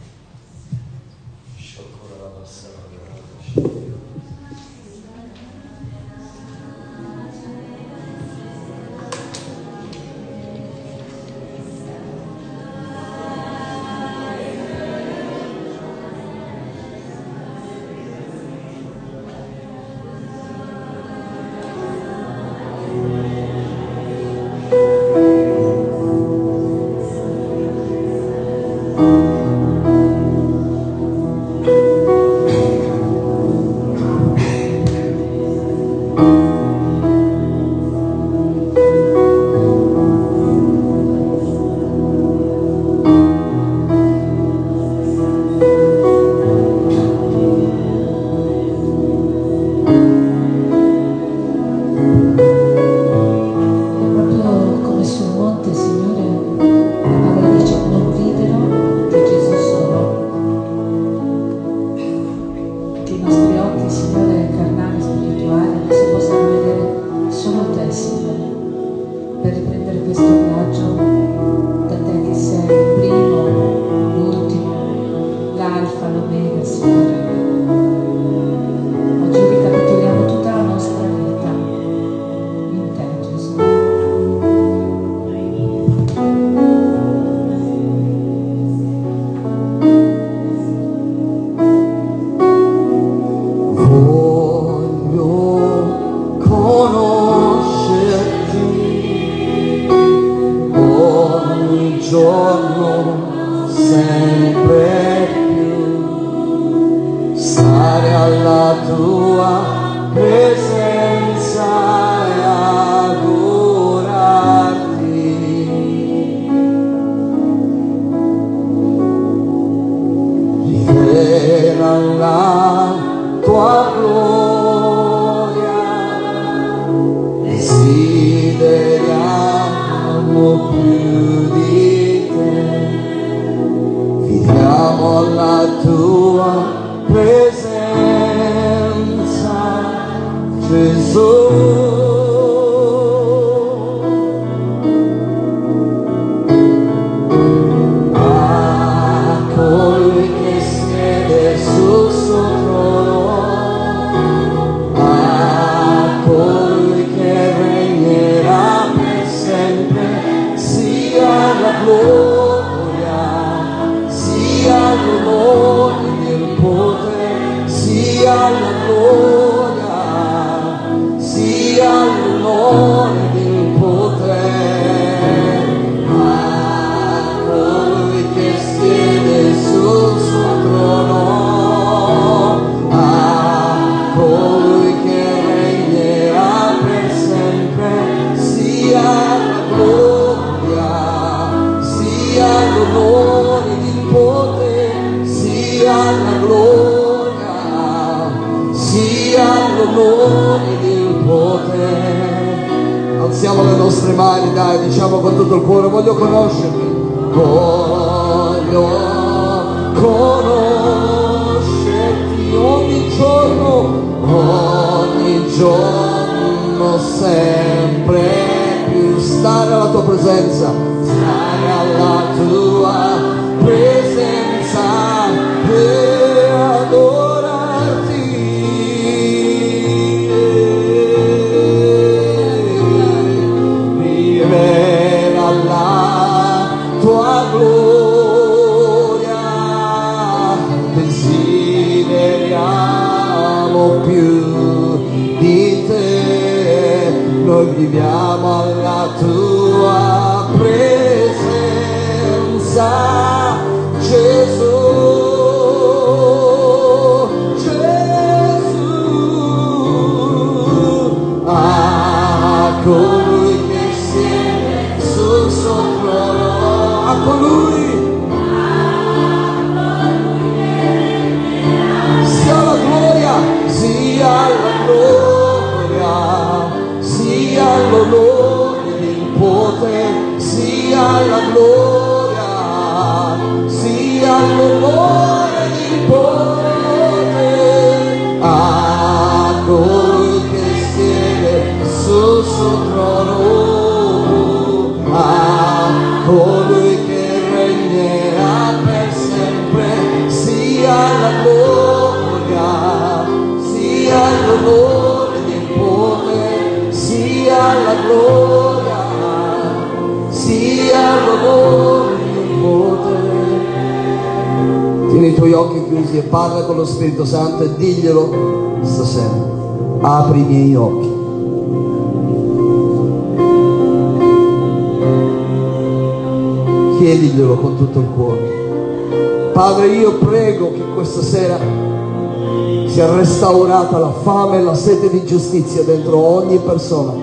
Alziamo le nostre mani, dai, diciamo con tutto il cuore: voglio conoscerti, voglio conoscerti ogni giorno, ogni giorno, sempre più, stare alla tua presenza, stare alla tua presenza per adorarti. Rivela la tua gloria, desideriamo più di te, noi viviamo alla tua presenza, Gesù, Gesù, a colui che siede sul suo trono, a colui sia la gloria, sia la gloria, sia l'onore, il potere, sia la gloria, sia l'onore, il potere a colui che siede sul suo trono, a colui che regnerà per sempre, sia la gloria, sia l'onore, il potere, sia la gloria, sia l'onore, il potere. Tieni i tuoi occhi chiusi e parla con lo Spirito Santo e diglielo stasera. Apri i miei occhi. Chiediglielo con tutto il cuore. Padre, io prego che questa sera sia restaurata la fame e la sete di giustizia dentro ogni persona.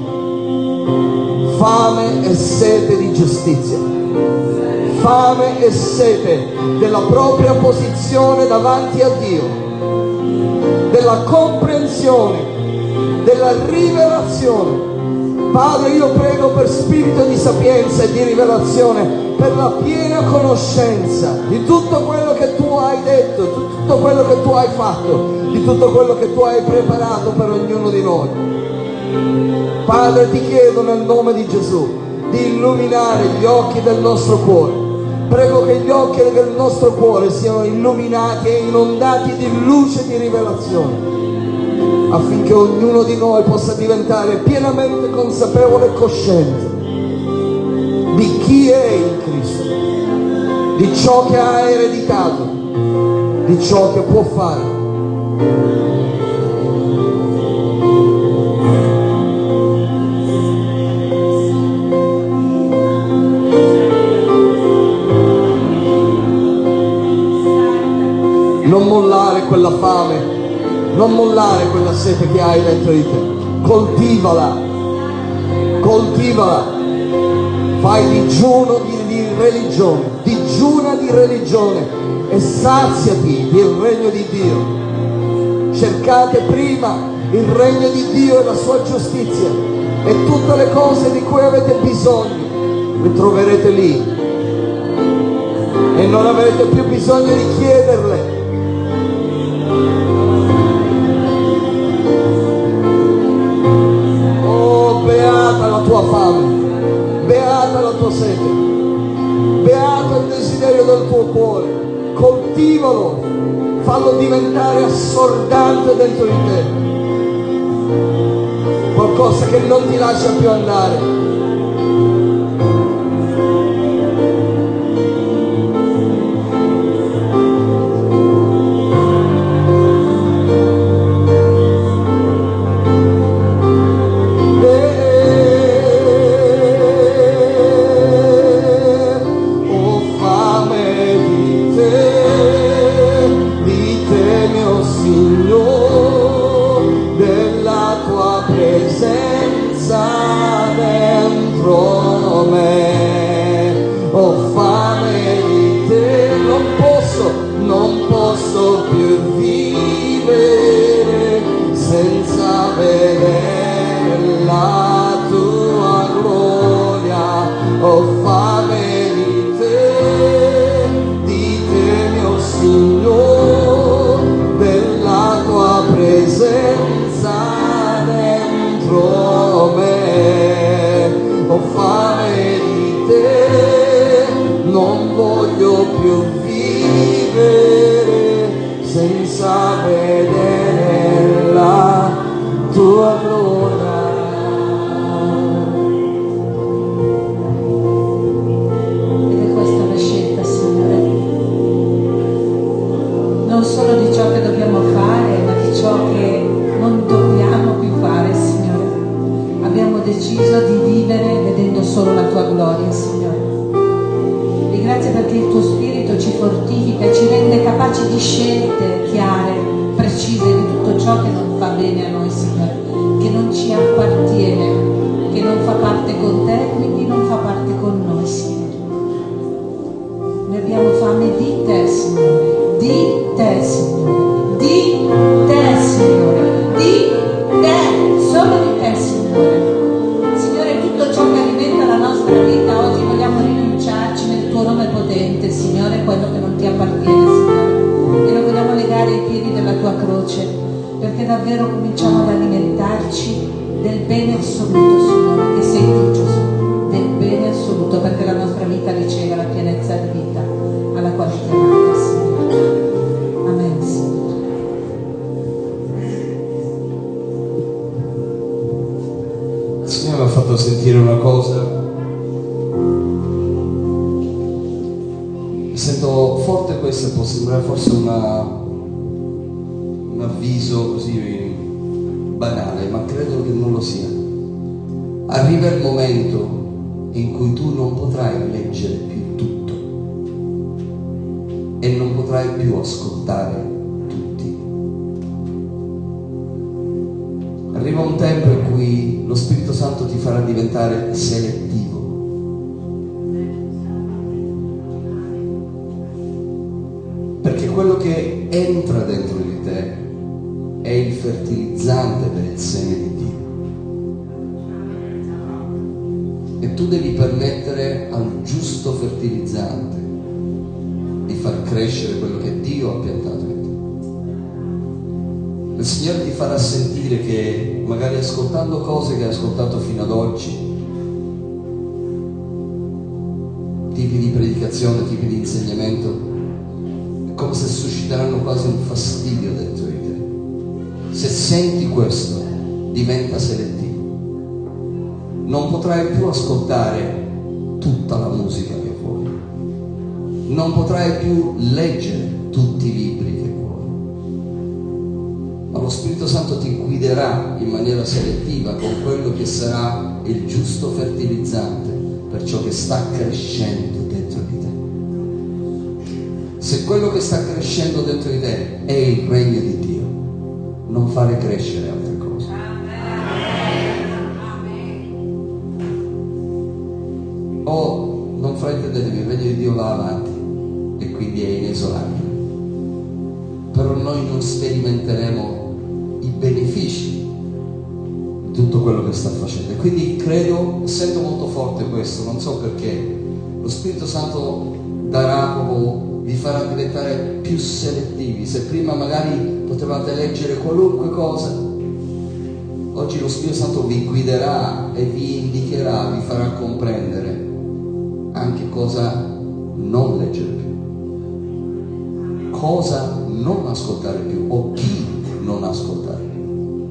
Fame e sete di giustizia, fame e sete della propria posizione davanti a Dio, della comprensione, della rivelazione. Padre, io prego per spirito di sapienza e di rivelazione, per la piena conoscenza di tutto quello che tu hai detto, di tutto quello che tu hai fatto, di tutto quello che tu hai preparato per ognuno di noi. Padre, ti chiedo nel nome di Gesù di illuminare gli occhi del nostro cuore. Prego che gli occhi del nostro cuore siano illuminati e inondati di luce e di rivelazione, affinché ognuno di noi possa diventare pienamente consapevole e cosciente di chi è in Cristo, di ciò che ha ereditato, di ciò che può fare. Non mollare quella fame, non mollare quella sete che hai dentro di te. Coltivala, coltivala. Fai digiuno di, di religione, digiuna di religione e saziati del regno di Dio. Cercate prima il regno di Dio e la sua giustizia, e tutte le cose di cui avete bisogno le troverete lì, e non avrete più bisogno di chiederle. Oh, beata la tua fame, beata la tua sete, beato il desiderio del tuo cuore. Coltivalo, fallo diventare assordante dentro di te, qualcosa che non ti lascia più andare. deciso il tuo Spirito ci fortifica e ci rende capaci di scelte chiare, precise di tutto ciò che non fa bene a noi, Signore, che non ci appartiene, che non fa parte con te e quindi non fa parte con noi, Signore. Noi abbiamo fame di te, Signore, di te, Signore, di te, Signore, di te, solo di te, Signore. Signore, tutto ciò che alimenta la nostra vita oggi vogliamo rinunciarci nel tuo nome potente, Signore, quello che non ti appartiene, Signore, e lo vogliamo legare ai piedi della tua croce, perché davvero cominciamo ad alimentarci del bene assoluto, Signore, che sei tu, Gesù, del bene assoluto, perché la nostra vita riceva la pienezza di vita alla quale è chiamata, Signore. Amen, Signore. Il Signore mi ha fatto sentire una cosa. Sento forte questo, e può sembrare forse una, un avviso così banale, ma credo che non lo sia. Arriva il momento in cui tu non potrai leggere più tutto e non potrai più ascoltare tutti. Arriva un tempo in cui lo Spirito Santo ti farà diventare selettivo. Perché quello che entra dentro di te è il fertilizzante per il seme di Dio. E tu devi permettere al giusto fertilizzante di far crescere quello che Dio ha piantato in te. Il Signore ti farà sentire che magari ascoltando cose che hai ascoltato fino ad oggi, tipi di predicazione, tipi di insegnamento, è come se susciteranno quasi un fastidio dentro di te. Se senti questo, diventa selettivo. Non potrai più ascoltare tutta la musica che vuoi. Non potrai più leggere tutti i libri che vuoi. Ma lo Spirito Santo ti guiderà in maniera selettiva con quello che sarà il giusto fertilizzante per ciò che sta crescendo dentro di te. Se quello che sta crescendo dentro di te è il regno di Dio, non fare crescere altre cose. O non fraintendetevi, il regno di Dio va avanti e quindi è inesorabile. Però noi non sperimenteremo i benefici di tutto quello che sta facendo. E quindi credo, sento molto forte questo, non so perché, lo Spirito Santo darà proprio, vi farà diventare più selettivi. Se prima magari potevate leggere qualunque cosa, oggi lo Spirito Santo vi guiderà e vi indicherà, vi farà comprendere anche cosa non leggere più, cosa non ascoltare più o chi non ascoltare più.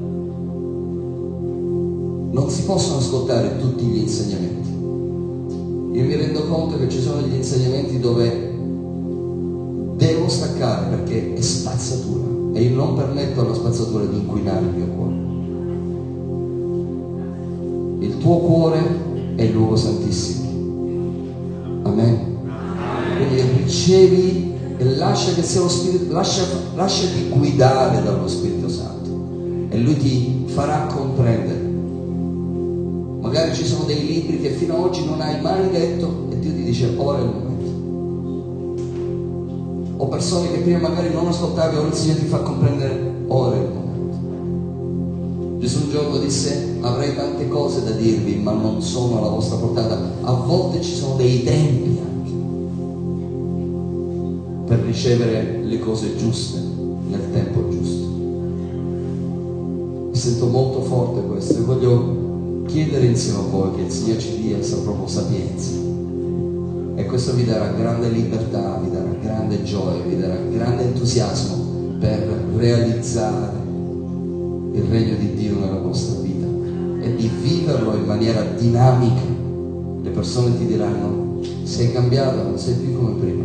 Non si possono ascoltare tutti gli insegnamenti. Io mi rendo conto che ci sono degli insegnamenti dove devo staccare perché è spazzatura e io non permetto alla spazzatura di inquinare il mio cuore. Il tuo cuore è il luogo santissimo. Amen. Quindi ricevi e lascia che sia lo Spirito, lascia, lasciati guidare dallo Spirito Santo e Lui ti farà comprendere. Magari ci sono dei libri che fino ad oggi non hai mai letto e Dio ti dice ora è il momento. O persone che prima magari non ascoltavi, ora il Signore ti fa comprendere ora è il momento. Gesù un giorno disse avrei tante cose da dirvi ma non sono alla vostra portata. A volte ci sono dei tempi anche per ricevere le cose giuste nel tempo giusto. Mi sento molto forte questo e voglio chiedere insieme a voi che il Signore ci dia questa proprio sapienza, e questo vi darà grande libertà, vi darà grande gioia, vi darà grande entusiasmo per realizzare il regno di Dio nella vostra vita e di viverlo in maniera dinamica. Le persone ti diranno sei cambiato, non sei più come prima.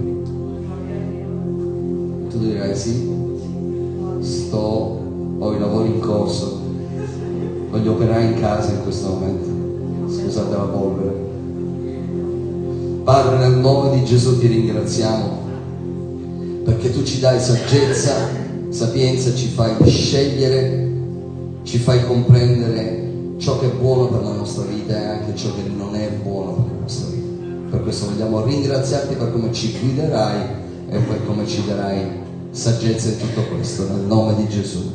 Tu dirai sì, sto, ho i lavori in corso, ho gli operai in casa in questo momento, scusate la polvere, Padre, nel nome di Gesù ti ringraziamo perché tu ci dai saggezza, sapienza, ci fai scegliere, ci fai comprendere ciò che è buono per la nostra vita e anche ciò che non è buono per la nostra vita. Per questo vogliamo ringraziarti per come ci guiderai e per come ci darai saggezza in tutto questo, nel nome di Gesù.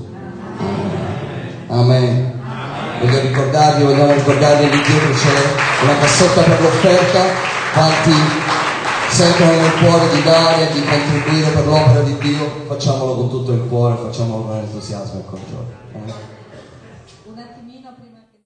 Amen. Voglio ricordarvi, vogliamo ricordarvi di dietro c'è una cassetta per l'offerta. Quanti sentono nel cuore di dare, di contribuire per l'opera di Dio, facciamolo con tutto il cuore, facciamolo con entusiasmo e con gioia. Amen. Un attimino prima